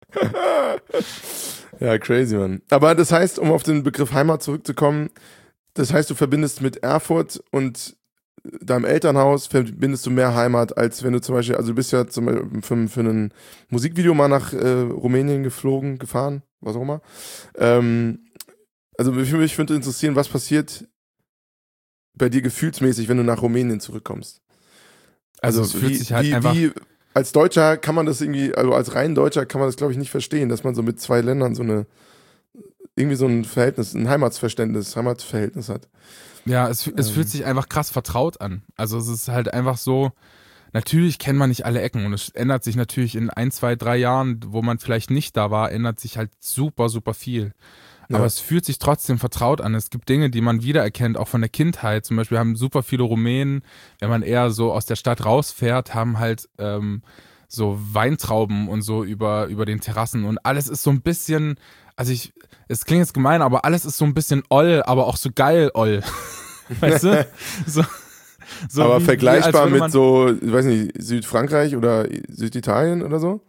Ja, crazy, Mann. Aber das heißt, um auf den Begriff Heimat zurückzukommen, das heißt, du verbindest mit Erfurt und deinem Elternhaus, verbindest du mehr Heimat, als wenn du zum Beispiel, also du bist ja zum Beispiel für, für ein Musikvideo mal nach äh, Rumänien geflogen, gefahren, was auch immer. Ähm, also mich, mich würde interessieren, was passiert bei dir gefühlsmäßig, wenn du nach Rumänien zurückkommst? Also, Also es fühlt wie, sich halt wie, einfach. wie als Deutscher kann man das irgendwie, also als rein Deutscher kann man das, glaube ich, nicht verstehen, dass man so mit zwei Ländern so eine, irgendwie so ein Verhältnis, ein Heimatsverständnis, Heimatverhältnis hat. Ja, es, es Ähm. fühlt sich einfach krass vertraut an. Also es ist halt einfach so, natürlich kennt man nicht alle Ecken und es ändert sich natürlich in ein, zwei, drei Jahren, wo man vielleicht nicht da war, ändert sich halt super, super viel. Ja. Aber es fühlt sich trotzdem vertraut an. Es gibt Dinge, die man wiedererkennt, auch von der Kindheit. Zum Beispiel haben super viele Rumänen, wenn man eher so aus der Stadt rausfährt, haben halt ähm, so Weintrauben und so über, über den Terrassen und alles ist so ein bisschen, also ich, es klingt jetzt gemein, aber alles ist so ein bisschen oll, aber auch so geil oll. Weißt du? So, so Aber wie, vergleichbar wie, mit so, ich weiß nicht, Südfrankreich oder Süditalien oder so?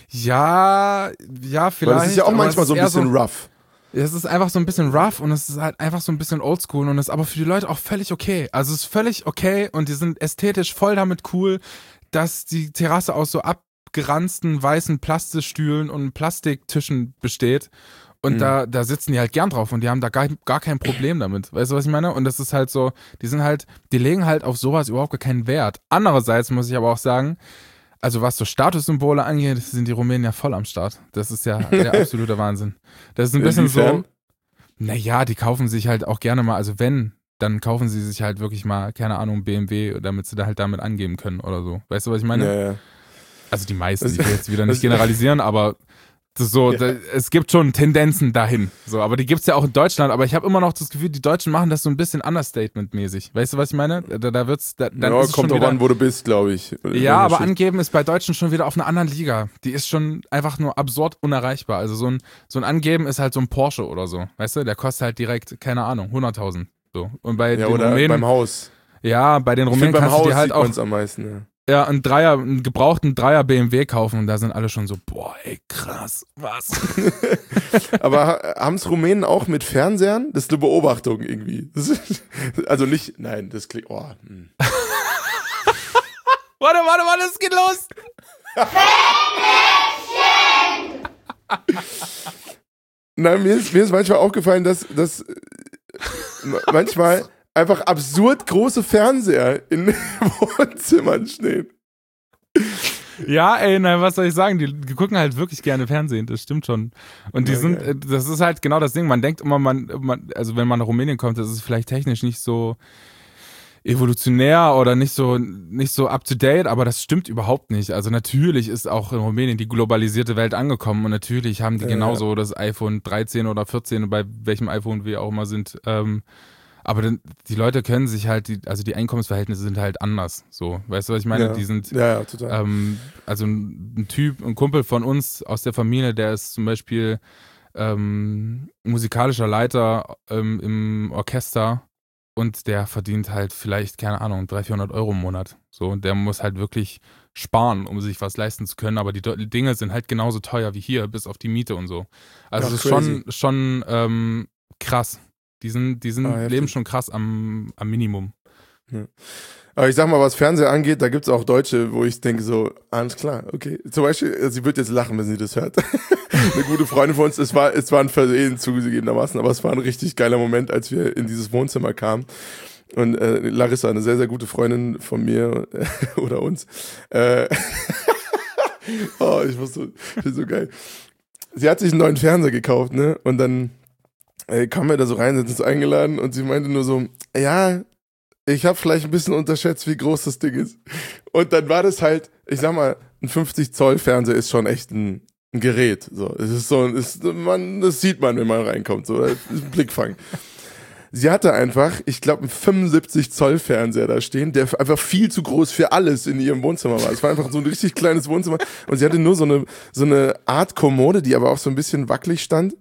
Ja, ja, vielleicht. Weil das ist ja auch aber manchmal es so ist ein eher bisschen rough. Es ist einfach so ein bisschen rough und es ist halt einfach so ein bisschen oldschool und ist aber für die Leute auch völlig okay. Also es ist völlig okay und die sind ästhetisch voll damit cool, dass die Terrasse aus so abgeranzten weißen Plastikstühlen und Plastiktischen besteht. Und Mhm. da, da sitzen die halt gern drauf und die haben da gar, gar kein Problem damit. Weißt du, was ich meine? Und das ist halt so, die sind halt, die legen halt auf sowas überhaupt gar keinen Wert. Andererseits muss ich aber auch sagen, also was so Statussymbole angeht, sind die Rumänen ja voll am Start. Das ist ja der absolute Wahnsinn. Das ist ein bisschen Inwiefern? so, naja, die kaufen sich halt auch gerne mal, also wenn, dann kaufen sie sich halt wirklich mal, keine Ahnung, B M W, damit sie da halt damit angeben können oder so. Weißt du, was ich meine? Ja, ja. Also die meisten, Das- ich will jetzt wieder nicht das- generalisieren, aber das ist so, Ja. da, es gibt schon Tendenzen dahin. So, aber die gibt's ja auch in Deutschland, aber ich habe immer noch das Gefühl, die Deutschen machen das so ein bisschen Understatement-mäßig. Weißt du, was ich meine? Da, da wird's, da, dann Ja, ist es kommt schon drauf wieder, an, wo du bist, glaube ich. ja, aber angeben ist bei Deutschen schon wieder auf einer anderen Liga. Die ist schon einfach nur absurd unerreichbar. Also so ein, so ein Angeben ist halt so ein Porsche oder so. Weißt du, der kostet halt direkt, keine Ahnung, hunderttausend. So. Und bei Ja, den oder Rumänen, beim Haus. ja, bei den Ich Rumänen finde, beim kannst du Haus dir halt sieht auch man es am meisten. Ja. ja, einen Dreier, einen gebrauchten Dreier B M W kaufen und da sind alle schon so, boah, ey, krass, was? Aber ha- haben es Rumänen auch mit Fernsehern? Das ist eine Beobachtung irgendwie. Das ist, also nicht, nein, das klingt, oh. hm. Warte, warte, warte, es geht los! Nein, mir ist, mir ist manchmal aufgefallen, dass, dass äh, manchmal einfach absurd große Fernseher in Wohnzimmern stehen. Ja, ey, nein, was soll ich sagen? Die, die gucken halt wirklich gerne Fernsehen, das stimmt schon. Und die Ja, sind, geil. äh, das ist halt genau das Ding. Man denkt immer, man, man, also wenn man nach Rumänien kommt, das ist vielleicht technisch nicht so evolutionär oder nicht so, nicht so up to date, aber das stimmt überhaupt nicht. Also natürlich ist auch in Rumänien die globalisierte Welt angekommen und natürlich haben die Ja, genauso das iPhone dreizehn oder vierzehn, bei welchem iPhone wir auch immer sind, ähm, aber dann, die Leute können sich halt, die, also die Einkommensverhältnisse sind halt anders. So, weißt du, was ich meine? Ja. Die sind, Ja, ja, total. ähm, also ein, ein Typ, ein Kumpel von uns aus der Familie, der ist zum Beispiel ähm, musikalischer Leiter ähm, im Orchester und der verdient halt vielleicht, keine Ahnung, dreihundert, vierhundert Euro im Monat. So, und der muss halt wirklich sparen, um sich was leisten zu können, aber die Do- Dinge sind halt genauso teuer wie hier, bis auf die Miete und so. Also Ach, es ist crazy. schon, schon ähm, krass. Die sind, die sind Ah, heftig. leben schon krass am, am Minimum. Aber ich sag mal, was Fernseher angeht, da gibt's auch Deutsche, wo ich denke so, alles klar, okay. Zum Beispiel, äh, sie wird jetzt lachen, wenn sie das hört. Eine gute Freundin von uns, es war, es war ein Versehen zugegebenermaßen, aber es war ein richtig geiler Moment, als wir in dieses Wohnzimmer kamen. Und äh, Larissa, eine sehr, sehr gute Freundin von mir äh, oder uns. Äh, oh, ich muss so, ich bin so geil. Sie hat sich einen neuen Fernseher gekauft, ne? Und dann äh, kam er da so rein, sind uns eingeladen und sie meinte nur so, ja, ich habe vielleicht ein bisschen unterschätzt, wie groß das Ding ist. Und dann war das halt, ich sag mal, ein fünfzig Zoll Fernseher ist schon echt ein, ein Gerät. So, es ist so, es, man, das sieht man, wenn man reinkommt. So, das ist ein Blickfang. Sie hatte einfach, ich glaube, einen fünfundsiebzig Zoll Fernseher da stehen, der einfach viel zu groß für alles in ihrem Wohnzimmer war. Es war einfach so ein richtig kleines Wohnzimmer und sie hatte nur so eine so eine Art Kommode, die aber auch so ein bisschen wackelig stand.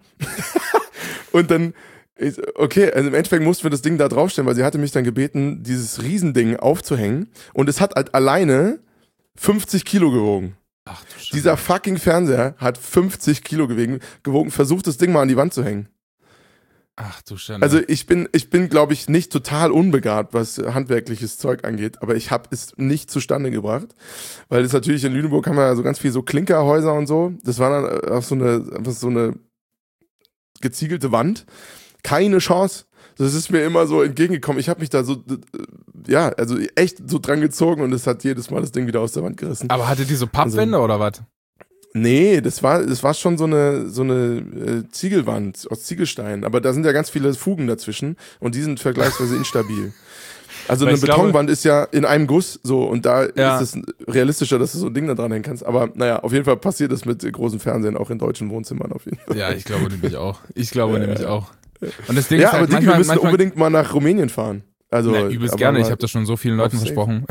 Und dann okay, also im Endeffekt mussten wir das Ding da draufstellen, weil sie hatte mich dann gebeten, dieses Riesending aufzuhängen und es hat halt alleine fünfzig Kilo gewogen. Ach du Scheiße. Dieser fucking Fernseher hat fünfzig Kilo gewogen, gewogen. Versucht das Ding mal an die Wand zu hängen. Ach du Schande. Also ich bin, ich bin, glaube ich, nicht total unbegabt, was handwerkliches Zeug angeht, aber ich habe es nicht zustande gebracht, weil das natürlich in Lüneburg haben wir ja so ganz viel so Klinkerhäuser und so. Das war dann auf so eine, einfach so eine geziegelte Wand. keine Chance. Das ist mir immer so entgegengekommen. Ich habe mich da so, ja, also echt so dran gezogen und es hat jedes Mal das Ding wieder aus der Wand gerissen. Aber hatte die so Pappwände also, oder was? Nee, das war, das war schon so eine, so eine äh, Ziegelwand aus Ziegelstein. Aber da sind ja ganz viele Fugen dazwischen und die sind vergleichsweise instabil. Also Weil eine Betonwand glaube, ist ja in einem Guss so und da ja. ist es realistischer, dass du so ein Ding da dran hängen kannst. Aber naja, auf jeden Fall passiert das mit großen Fernsehen auch in deutschen Wohnzimmern auf jeden Fall. Ja, ich glaube nämlich auch. Ich glaube ja, nämlich ja. auch. Und das Ding ja, ist halt aber Digi, wir müssen manchmal, unbedingt mal nach Rumänien fahren. Also, na, übelst gerne, ich habe das schon so vielen Leuten versprochen.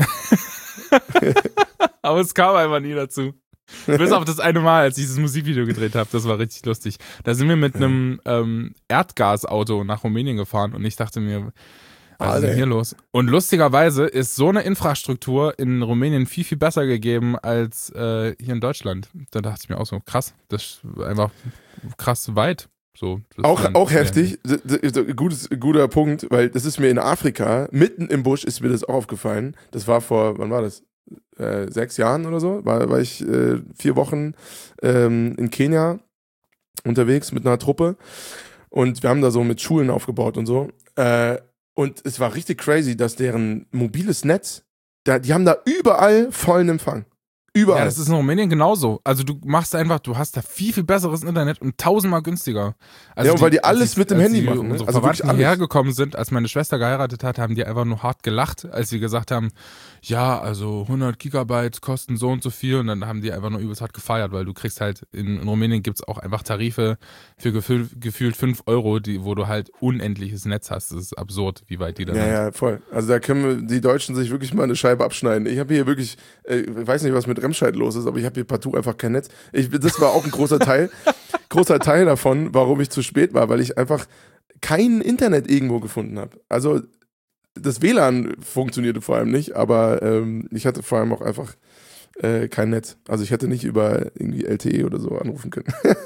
Aber es kam einfach nie dazu. Bis auf das eine Mal, als ich dieses Musikvideo gedreht habe, das war richtig lustig. Da sind wir mit einem ähm, Erdgasauto nach Rumänien gefahren und ich dachte mir, was ist denn hier los? Und lustigerweise ist so eine Infrastruktur in Rumänien viel, viel besser gegeben als äh, hier in Deutschland. Da dachte ich mir auch so, krass, das ist einfach krass weit. So, auch auch heftig, Gutes, guter Punkt, weil das ist mir in Afrika, mitten im Busch ist mir das auch aufgefallen. Das war vor, wann war das? Äh, sechs Jahren oder so, war, war ich äh, vier Wochen ähm, in Kenia unterwegs mit einer Truppe und wir haben da so mit Schulen aufgebaut und so. Äh, und es war richtig crazy, dass deren mobiles Netz, da, die haben da überall vollen Empfang. Überall. Ja, das ist in Rumänien genauso. Also du machst einfach, du hast da viel, viel besseres Internet und tausendmal günstiger. Also ja, und die, weil die alles die, mit dem Handy die, machen. Ne? Unsere also Verwandten hierher gekommen sind, als meine Schwester geheiratet hat, haben die einfach nur hart gelacht, als sie gesagt haben, ja, also hundert Gigabyte kosten so und so viel und dann haben die einfach nur übelst hart gefeiert, weil du kriegst halt, in, in Rumänien gibt's auch einfach Tarife für gefühl, gefühlt fünf Euro, die, wo du halt unendliches Netz hast. Das ist absurd, wie weit die da ja, sind. Ja, voll. Also da können wir, die Deutschen sich wirklich mal eine Scheibe abschneiden. Ich habe hier wirklich, äh, ich weiß nicht, was mit Remscheid los ist, aber ich habe hier partout einfach kein Netz. Ich, das war auch ein großer Teil, großer Teil davon, warum ich zu spät war, weil ich einfach kein Internet irgendwo gefunden habe. Also das W L A N funktionierte vor allem nicht, aber ähm, ich hatte vor allem auch einfach äh, kein Netz. Also ich hätte nicht über irgendwie L T E oder so anrufen können.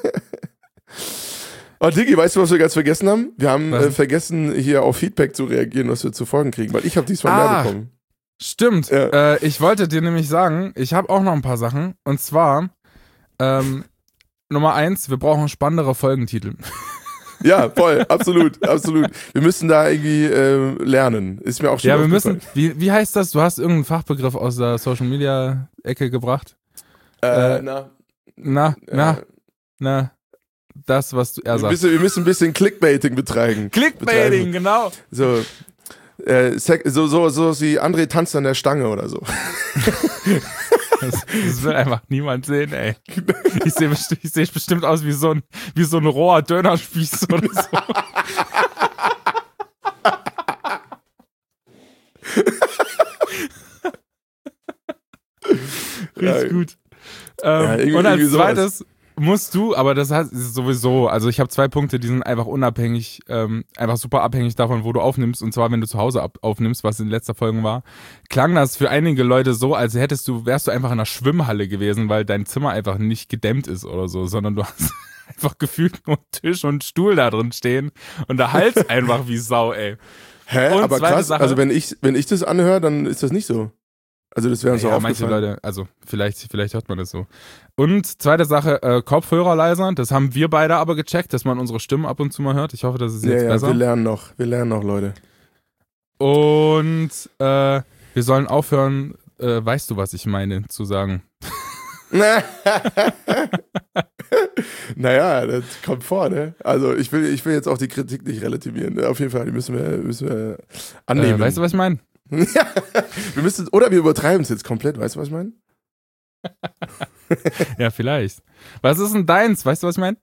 Oh, Digi, weißt du, was wir ganz vergessen haben? Wir haben äh, vergessen, hier auf Feedback zu reagieren, was wir zu Folgen kriegen, weil ich habe diesmal ah, mehr bekommen. Stimmt. Ja. Äh, ich wollte dir nämlich sagen, ich habe auch noch ein paar Sachen. Und zwar, ähm, Nummer eins, wir brauchen spannendere Folgentitel. Ja, voll, absolut, absolut. Wir müssen da irgendwie äh, lernen. Ist mir auch schon Ja, wir müssen, wie, wie heißt das? Du hast irgendeinen Fachbegriff aus der Social-Media-Ecke gebracht? Äh, äh na. Na, äh, na, na. Das, was du er sagt. Wir müssen, wir müssen ein bisschen Clickbaiting betreiben. Clickbaiting, betreiben. genau. So, äh, so, so, so wie André tanzt an der Stange oder so. Das, das will einfach niemand sehen, ey. Ich sehe besti- ich seh bestimmt aus wie so ein, wie so ein roher Dönerspieß oder so. Richtig gut. Ähm, ja, und als zweites sowas. Musst du, aber das heißt sowieso, also ich habe zwei Punkte, die sind einfach unabhängig, ähm, einfach super abhängig davon, wo du aufnimmst, und zwar, wenn du zu Hause ab- aufnimmst, was in letzter Folge war, klang das für einige Leute so, als hättest du, wärst du einfach in einer Schwimmhalle gewesen, weil dein Zimmer einfach nicht gedämmt ist oder so, sondern du hast einfach gefühlt nur Tisch und Stuhl da drin stehen und da halt's einfach wie Sau, ey. Hä? Und aber krass, Sache, also wenn ich, wenn ich das anhöre, dann ist das nicht so. Also das wäre uns ja, auch ja, aufgefallen. Manche Leute, also vielleicht, vielleicht hört man das so. Und zweite Sache, äh, Kopfhörer leiser. Das haben wir beide aber gecheckt, dass man unsere Stimmen ab und zu mal hört. Ich hoffe, das ist jetzt ja, ja, besser. Wir lernen noch, wir lernen noch, Leute. Und äh, wir sollen aufhören, äh, weißt du, was ich meine, zu sagen. Naja, das kommt vor, ne? Also ich will, ich will jetzt auch die Kritik nicht relativieren. Ne? Auf jeden Fall, die müssen wir, müssen wir annehmen. Äh, weißt du, was ich meine? Ja, wir müssen, oder wir übertreiben es jetzt komplett, weißt du, was ich meine? Ja, vielleicht. Was ist denn deins? Weißt du, was ich meine?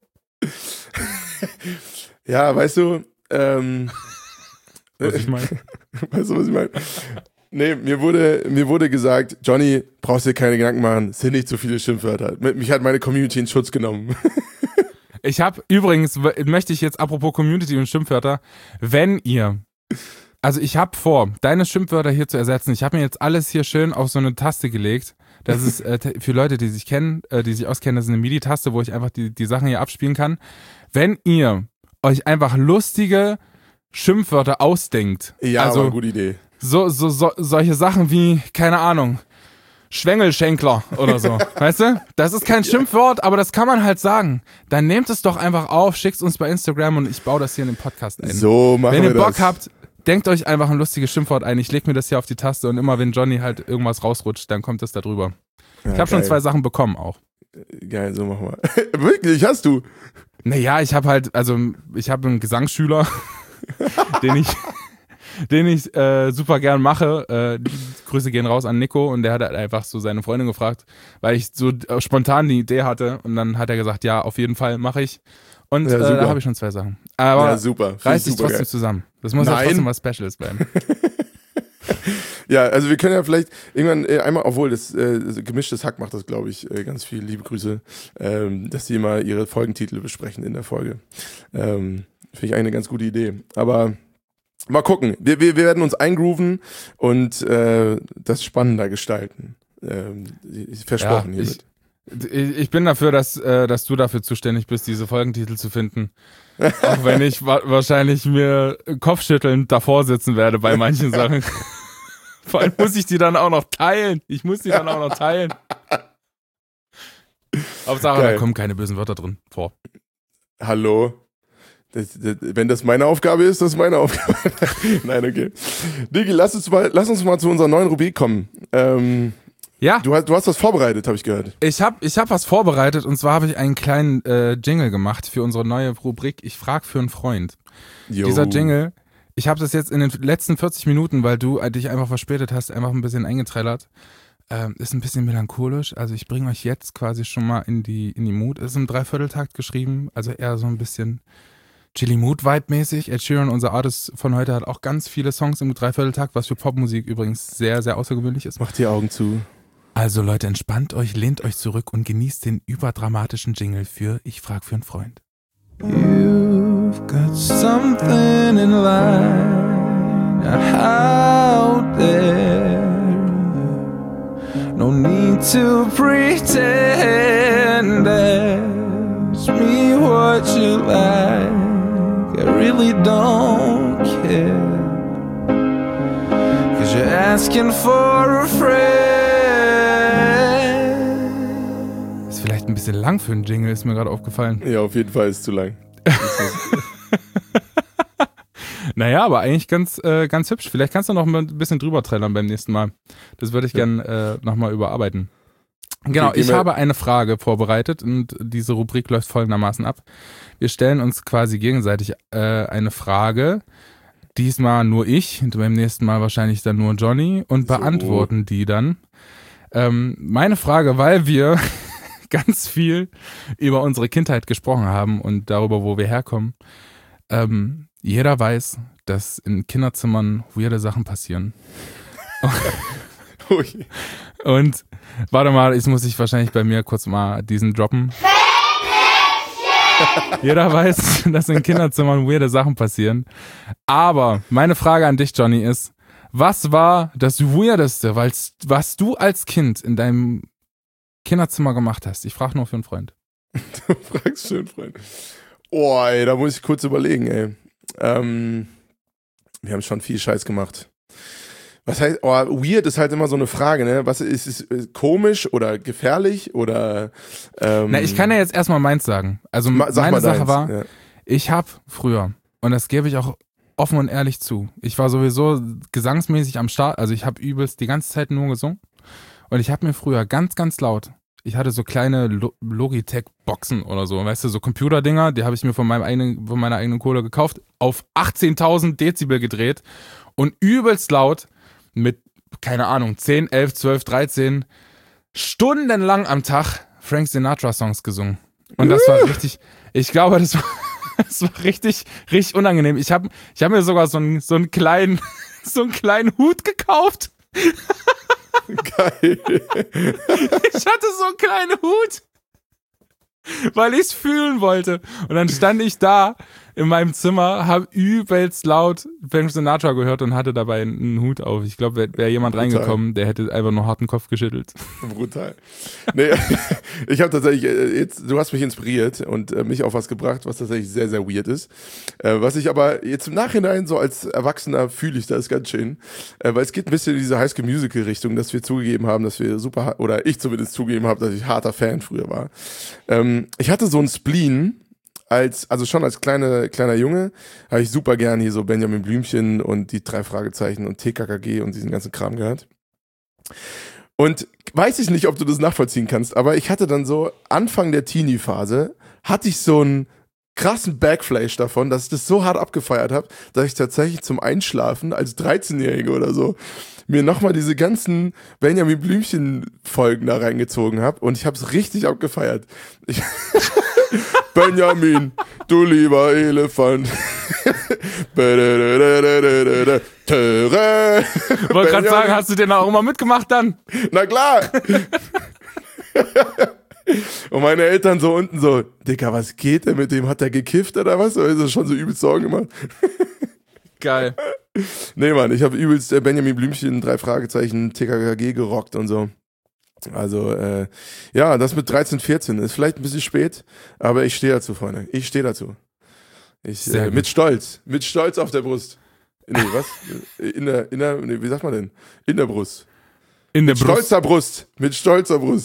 Ja, weißt du, ähm, was ich meine? Weißt du, was ich meine? Nee, mir wurde, mir wurde gesagt, Johnny, brauchst dir keine Gedanken machen, es sind nicht so viele Schimpfwörter. Mich hat meine Community in Schutz genommen. Ich habe übrigens, möchte ich jetzt, apropos Community und Schimpfwörter, wenn ihr Also ich habe vor, deine Schimpfwörter hier zu ersetzen. Ich habe mir jetzt alles hier schön auf so eine Taste gelegt. Das ist äh, für Leute, die sich kennen, äh, die sich auskennen, das ist eine MIDI-Taste, wo ich einfach die, die Sachen hier abspielen kann. Wenn ihr euch einfach lustige Schimpfwörter ausdenkt. Ja, also aber gute Idee. So, so, so solche Sachen wie, keine Ahnung, Schwengelschenkler oder so. Weißt du? Das ist kein Schimpfwort, aber das kann man halt sagen. Dann nehmt es doch einfach auf, schickt uns bei Instagram und ich baue das hier in den Podcast ein. So machen Wenn ihr wir Bock das. habt, denkt euch einfach ein lustiges Schimpfwort ein. Ich leg mir das hier auf die Taste und immer wenn Johnny halt irgendwas rausrutscht, dann kommt das da drüber. Ja, ich habe schon zwei Sachen bekommen auch. Geil, so machen wir. Wirklich, hast du? Naja, ich habe halt, also ich habe einen Gesangsschüler, den ich, den ich äh, super gern mache. Äh, Grüße gehen raus an Nico und der hat halt einfach so seine Freundin gefragt, weil ich so äh, spontan die Idee hatte und dann hat er gesagt, ja, auf jeden Fall mache ich. Und Ja, äh, da habe ich schon zwei Sachen. Aber ja, super. reiß dich super trotzdem geil. zusammen. Das muss Nein. ja trotzdem was Specials bleiben. Ja, also wir können ja vielleicht irgendwann äh, einmal, obwohl das äh, gemischtes Hack macht das, glaube ich, äh, ganz viel. Liebe Grüße, ähm, dass die immer ihre Folgentitel besprechen in der Folge. Ähm, Finde ich eine ganz gute Idee. Aber mal gucken. Wir, wir, wir werden uns eingrooven und äh, das spannender gestalten. Ähm, versprochen Ja, hiermit. Ich, ich bin dafür, dass, äh, dass du dafür zuständig bist, diese Folgentitel zu finden. Auch wenn ich wa- wahrscheinlich mir kopfschüttelnd davor sitzen werde bei manchen Sachen. Vor allem muss ich die dann auch noch teilen. Ich muss die dann auch noch teilen. Hauptsache, Geil. da kommen keine bösen Wörter drin vor. Hallo? Das, das, wenn das meine Aufgabe ist, das ist meine Aufgabe. Nein, okay. Digi, lass uns mal, lass uns mal zu unserer neuen Rubrik kommen. Ähm, Ja, du, hast, du hast was vorbereitet, habe ich gehört. ich habe ich hab was vorbereitet und zwar habe ich einen kleinen äh, Jingle gemacht für unsere neue Rubrik Ich frag für einen Freund. Yo. Dieser Jingle, ich habe das jetzt in den letzten vierzig Minuten, weil du dich einfach verspätet hast, einfach ein bisschen eingetrellert. Ähm, ist ein bisschen melancholisch. Also ich bringe euch jetzt quasi schon mal in die, in die Mood. Ist im Dreivierteltakt geschrieben, also eher so ein bisschen Chili Mood Vibe mäßig. Ed Sheeran, unser Artist von heute, hat auch ganz viele Songs im Dreivierteltakt, was für Popmusik übrigens sehr, sehr außergewöhnlich ist. Mach die Augen zu. Also Leute, entspannt euch, lehnt euch zurück und genießt den überdramatischen Jingle für Ich frag für einen Freund. You've got something in line out there. No need to pretend. Ask me what you like. I really don't care. Cause you're asking for a friend. Ist vielleicht ein bisschen lang für einen Jingle, ist mir gerade aufgefallen. Ja, auf jeden Fall ist zu lang. Naja, aber eigentlich ganz, äh, ganz hübsch. Vielleicht kannst du noch ein bisschen drüber trällern beim nächsten Mal. Das würde ich Ja. gern äh, nochmal überarbeiten. Genau, Okay, ich gehen wir- habe eine Frage vorbereitet und diese Rubrik läuft folgendermaßen ab. Wir stellen uns quasi gegenseitig äh, eine Frage. Diesmal nur ich, und beim nächsten Mal wahrscheinlich dann nur Johnny und So. beantworten die dann. Ähm, meine Frage, weil wir ganz viel über unsere Kindheit gesprochen haben und darüber, wo wir herkommen. Ähm, jeder weiß, dass in Kinderzimmern weirde Sachen passieren. Ui. Und warte mal, jetzt muss ich wahrscheinlich bei mir kurz mal diesen droppen. Jeder weiß, dass in Kinderzimmern weirde Sachen passieren. Aber meine Frage an dich, Johnny, ist, was war das Weirdeste, weil's- was du als Kind in deinem Kinderzimmer gemacht hast? Ich frage nur für einen Freund. Du fragst schön, Freund. Oh, ey, da muss ich kurz überlegen, ey. Ähm, wir haben schon viel Scheiß gemacht. Was heißt, oh, weird ist halt immer so eine Frage, ne? Was ist es, ist komisch oder gefährlich oder ähm, Na, ich kann ja jetzt erstmal meins sagen. Also ma- sag meine mal Sache deins, war, ja. ich habe früher, und das gebe ich auch offen und ehrlich zu, ich war sowieso gesangsmäßig am Start, also ich habe übelst die ganze Zeit nur gesungen und ich habe mir früher ganz, ganz laut, ich hatte so kleine Lo- Logitech-Boxen oder so, weißt du, so Computerdinger, die habe ich mir von, meinem eigenen, von meiner eigenen Kohle gekauft, auf achtzehntausend Dezibel gedreht und übelst laut mit, keine Ahnung, zehn, elf, zwölf, dreizehn stundenlang am Tag Frank Sinatra-Songs gesungen. Und das war richtig, ich glaube, das war, das war richtig, richtig unangenehm. Ich habe ich hab mir sogar so einen, so einen kleinen, so einen kleinen Hut gekauft. Geil. Ich hatte so einen kleinen Hut, weil ich es fühlen wollte. Und dann stand ich da in meinem Zimmer, habe übelst laut Frank Sinatra gehört und hatte dabei einen Hut auf. Ich glaube, wäre wär jemand Brutal. reingekommen, der hätte einfach nur harten Kopf geschüttelt. Brutal. Nee, ich habe tatsächlich, jetzt, du hast mich inspiriert und äh, mich auf was gebracht, was tatsächlich sehr, sehr weird ist. Äh, was ich aber jetzt im Nachhinein so als Erwachsener fühle ich das ganz schön. Äh, weil es geht ein bisschen in diese High School Musical Richtung, dass wir zugegeben haben, dass wir super, oder ich zumindest zugegeben habe, dass ich harter Fan früher war. Ähm, ich hatte so einen Spleen, als, also schon als kleine, kleiner Junge, habe ich super gern hier so Benjamin Blümchen und die drei Fragezeichen und T K K G und diesen ganzen Kram gehört. Und weiß ich nicht, ob du das nachvollziehen kannst, aber ich hatte dann so Anfang der Teenie-Phase, hatte ich so einen krassen Backflash davon, dass ich das so hart abgefeiert habe, dass ich tatsächlich zum Einschlafen als dreizehnjähriger oder so mir nochmal diese ganzen Benjamin Blümchen-Folgen da reingezogen habe und ich habe es richtig abgefeiert. Ich Benjamin, du lieber Elefant. Ich wollte gerade sagen, hast du den auch immer mitgemacht dann? Na klar. Und meine Eltern so unten so, Digga, was geht denn mit dem? Hat der gekifft oder was? Oder ist er schon so übelst Sorgen gemacht? Geil. Nee, Mann, ich habe übelst Benjamin Blümchen, drei Fragezeichen, T K K G gerockt und so. Also, äh, ja, das mit dreizehn, vierzehn ist vielleicht ein bisschen spät, aber ich stehe dazu, Freunde. Ich stehe dazu. Ich, äh, mit Stolz. Mit Stolz auf der Brust. Nee, was? In der, in der, nee, wie sagt man denn? In der Brust. In der mit Brust. Stolzer Brust. Mit stolzer Brust.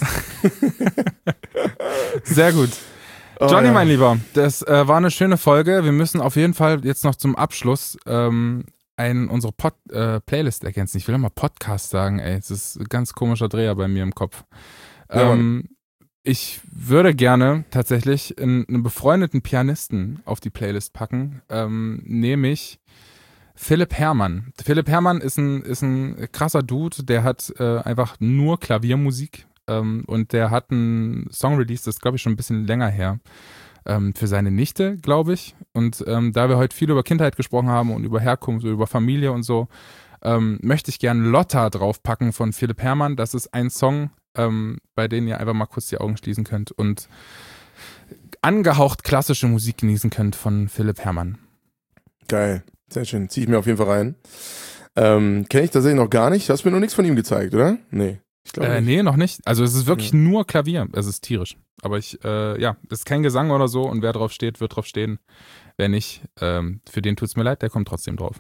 Sehr gut. Oh, Johnny, ja. mein Lieber, das äh, war eine schöne Folge. Wir müssen auf jeden Fall jetzt noch zum Abschluss ähm, ein, unsere Pod, äh, Playlist ergänzen. Ich will immer Podcast sagen, ey. Das ist ein ganz komischer Dreher bei mir im Kopf. Ja, ähm, ich würde gerne tatsächlich einen, einen befreundeten Pianisten auf die Playlist packen, ähm, nämlich Philipp Herrmann. Philipp Herrmann ist ein, ist ein krasser Dude, der hat äh, einfach nur Klaviermusik ähm, und der hat einen Song released, das ist glaube ich schon ein bisschen länger her, ähm, für seine Nichte, glaube ich. Und ähm, da wir heute viel über Kindheit gesprochen haben und über Herkunft, über Familie und so, ähm, möchte ich gerne Lotta draufpacken von Philipp Herrmann. Das ist ein Song, ähm, bei dem ihr einfach mal kurz die Augen schließen könnt und angehaucht klassische Musik genießen könnt von Philipp Herrmann. Geil. Sehr schön, ziehe ich mir auf jeden Fall rein. Ähm, Kenne ich tatsächlich noch gar nicht. Du hast mir noch nichts von ihm gezeigt, oder? Nee, ich glaube äh, nicht. Nee, noch nicht. Also es ist wirklich ja. nur Klavier. Es ist tierisch. Aber ich, äh, ja, es ist kein Gesang oder so und wer drauf steht, wird drauf stehen. Wer nicht, ähm, für den tut's mir leid, der kommt trotzdem drauf.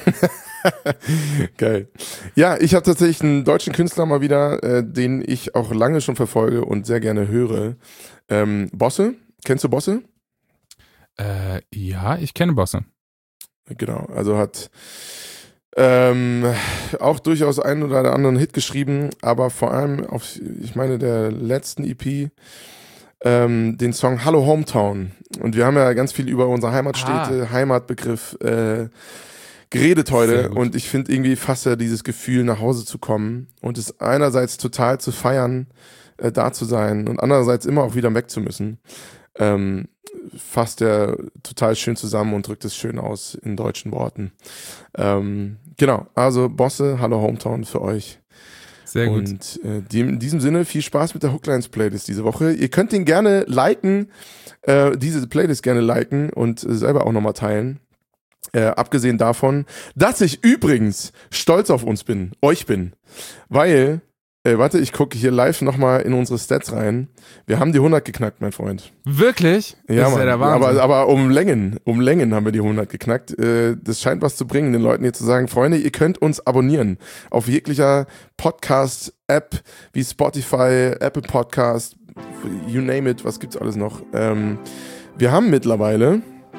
Geil. Ja, ich habe tatsächlich einen deutschen Künstler mal wieder, äh, den ich auch lange schon verfolge und sehr gerne höre. Ähm, Bosse. Kennst du Bosse? Äh, ja, ich kenne Bosse. Genau, also hat ähm, auch durchaus einen oder anderen Hit geschrieben, aber vor allem auf, ich meine, der letzten E P, ähm, den Song Hallo Hometown. Und wir haben ja ganz viel über unsere Heimatstädte, ah. Heimatbegriff äh, geredet heute und ich finde irgendwie fast ja dieses Gefühl, nach Hause zu kommen und es einerseits total zu feiern, äh, da zu sein und andererseits immer auch wieder weg zu müssen. Ähm, fasst er total schön zusammen und drückt es schön aus in deutschen Worten. Ähm, genau, also Bosse, Hallo Hometown für euch. Sehr gut. Und äh, die, in diesem Sinne viel Spaß mit der Hooklines Playlist diese Woche. Ihr könnt den gerne liken, äh, diese Playlist gerne liken und äh, selber auch nochmal teilen. Äh, abgesehen davon, dass ich übrigens stolz auf uns bin, euch bin, weil Äh, warte, ich gucke hier live nochmal in unsere Stats rein. Wir haben die hundert geknackt, mein Freund. Wirklich? Ja, das ist Mann. ja der Wahnsinn. Aber, aber um Längen, um Längen haben wir die hundert geknackt. Äh, das scheint was zu bringen, den Leuten hier zu sagen, Freunde, ihr könnt uns abonnieren auf jeglicher Podcast-App wie Spotify, Apple Podcast, you name it, was gibt's alles noch. Ähm, wir haben mittlerweile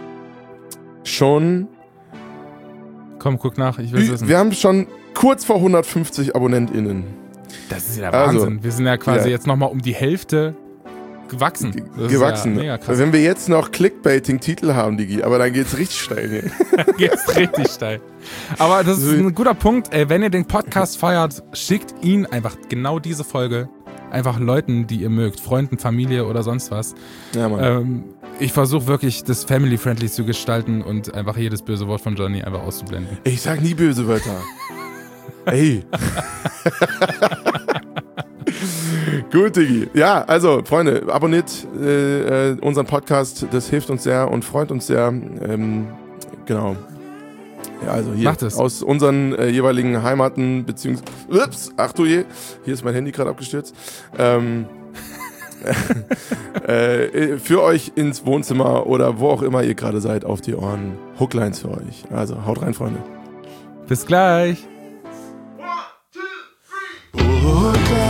schon Komm, guck nach, ich will es wissen. Wir haben schon kurz vor hundertfünfzig AbonnentInnen. Das ist ja der Wahnsinn. Also, wir sind ja quasi ja. jetzt nochmal um die Hälfte gewachsen. Das gewachsen. Ist ja mega krass. Wenn wir jetzt noch Clickbaiting-Titel haben, Digi, aber dann geht's richtig steil hier. Dann geht's richtig steil. Aber das ist ein guter Punkt. Ey, wenn ihr den Podcast feiert, schickt ihn einfach genau diese Folge einfach Leuten, die ihr mögt. Freunden, Familie oder sonst was. Ja, Mann. Ähm, ich versuche wirklich, das family-friendly zu gestalten und einfach jedes böse Wort von Johnny einfach auszublenden. Ich sag nie böse Wörter. Ey. Gut, Diggi. Ja, also, Freunde, abonniert äh, äh, unseren Podcast. Das hilft uns sehr und freut uns sehr. Ähm, genau. Ja, also hier Macht es. aus unseren äh, jeweiligen Heimaten, beziehungsweise, ups, ach du je, hier ist mein Handy gerade abgestürzt, ähm, äh, für euch ins Wohnzimmer oder wo auch immer ihr gerade seid, auf die Ohren. Hooklines für euch. Also haut rein, Freunde. Bis gleich. Hooklines.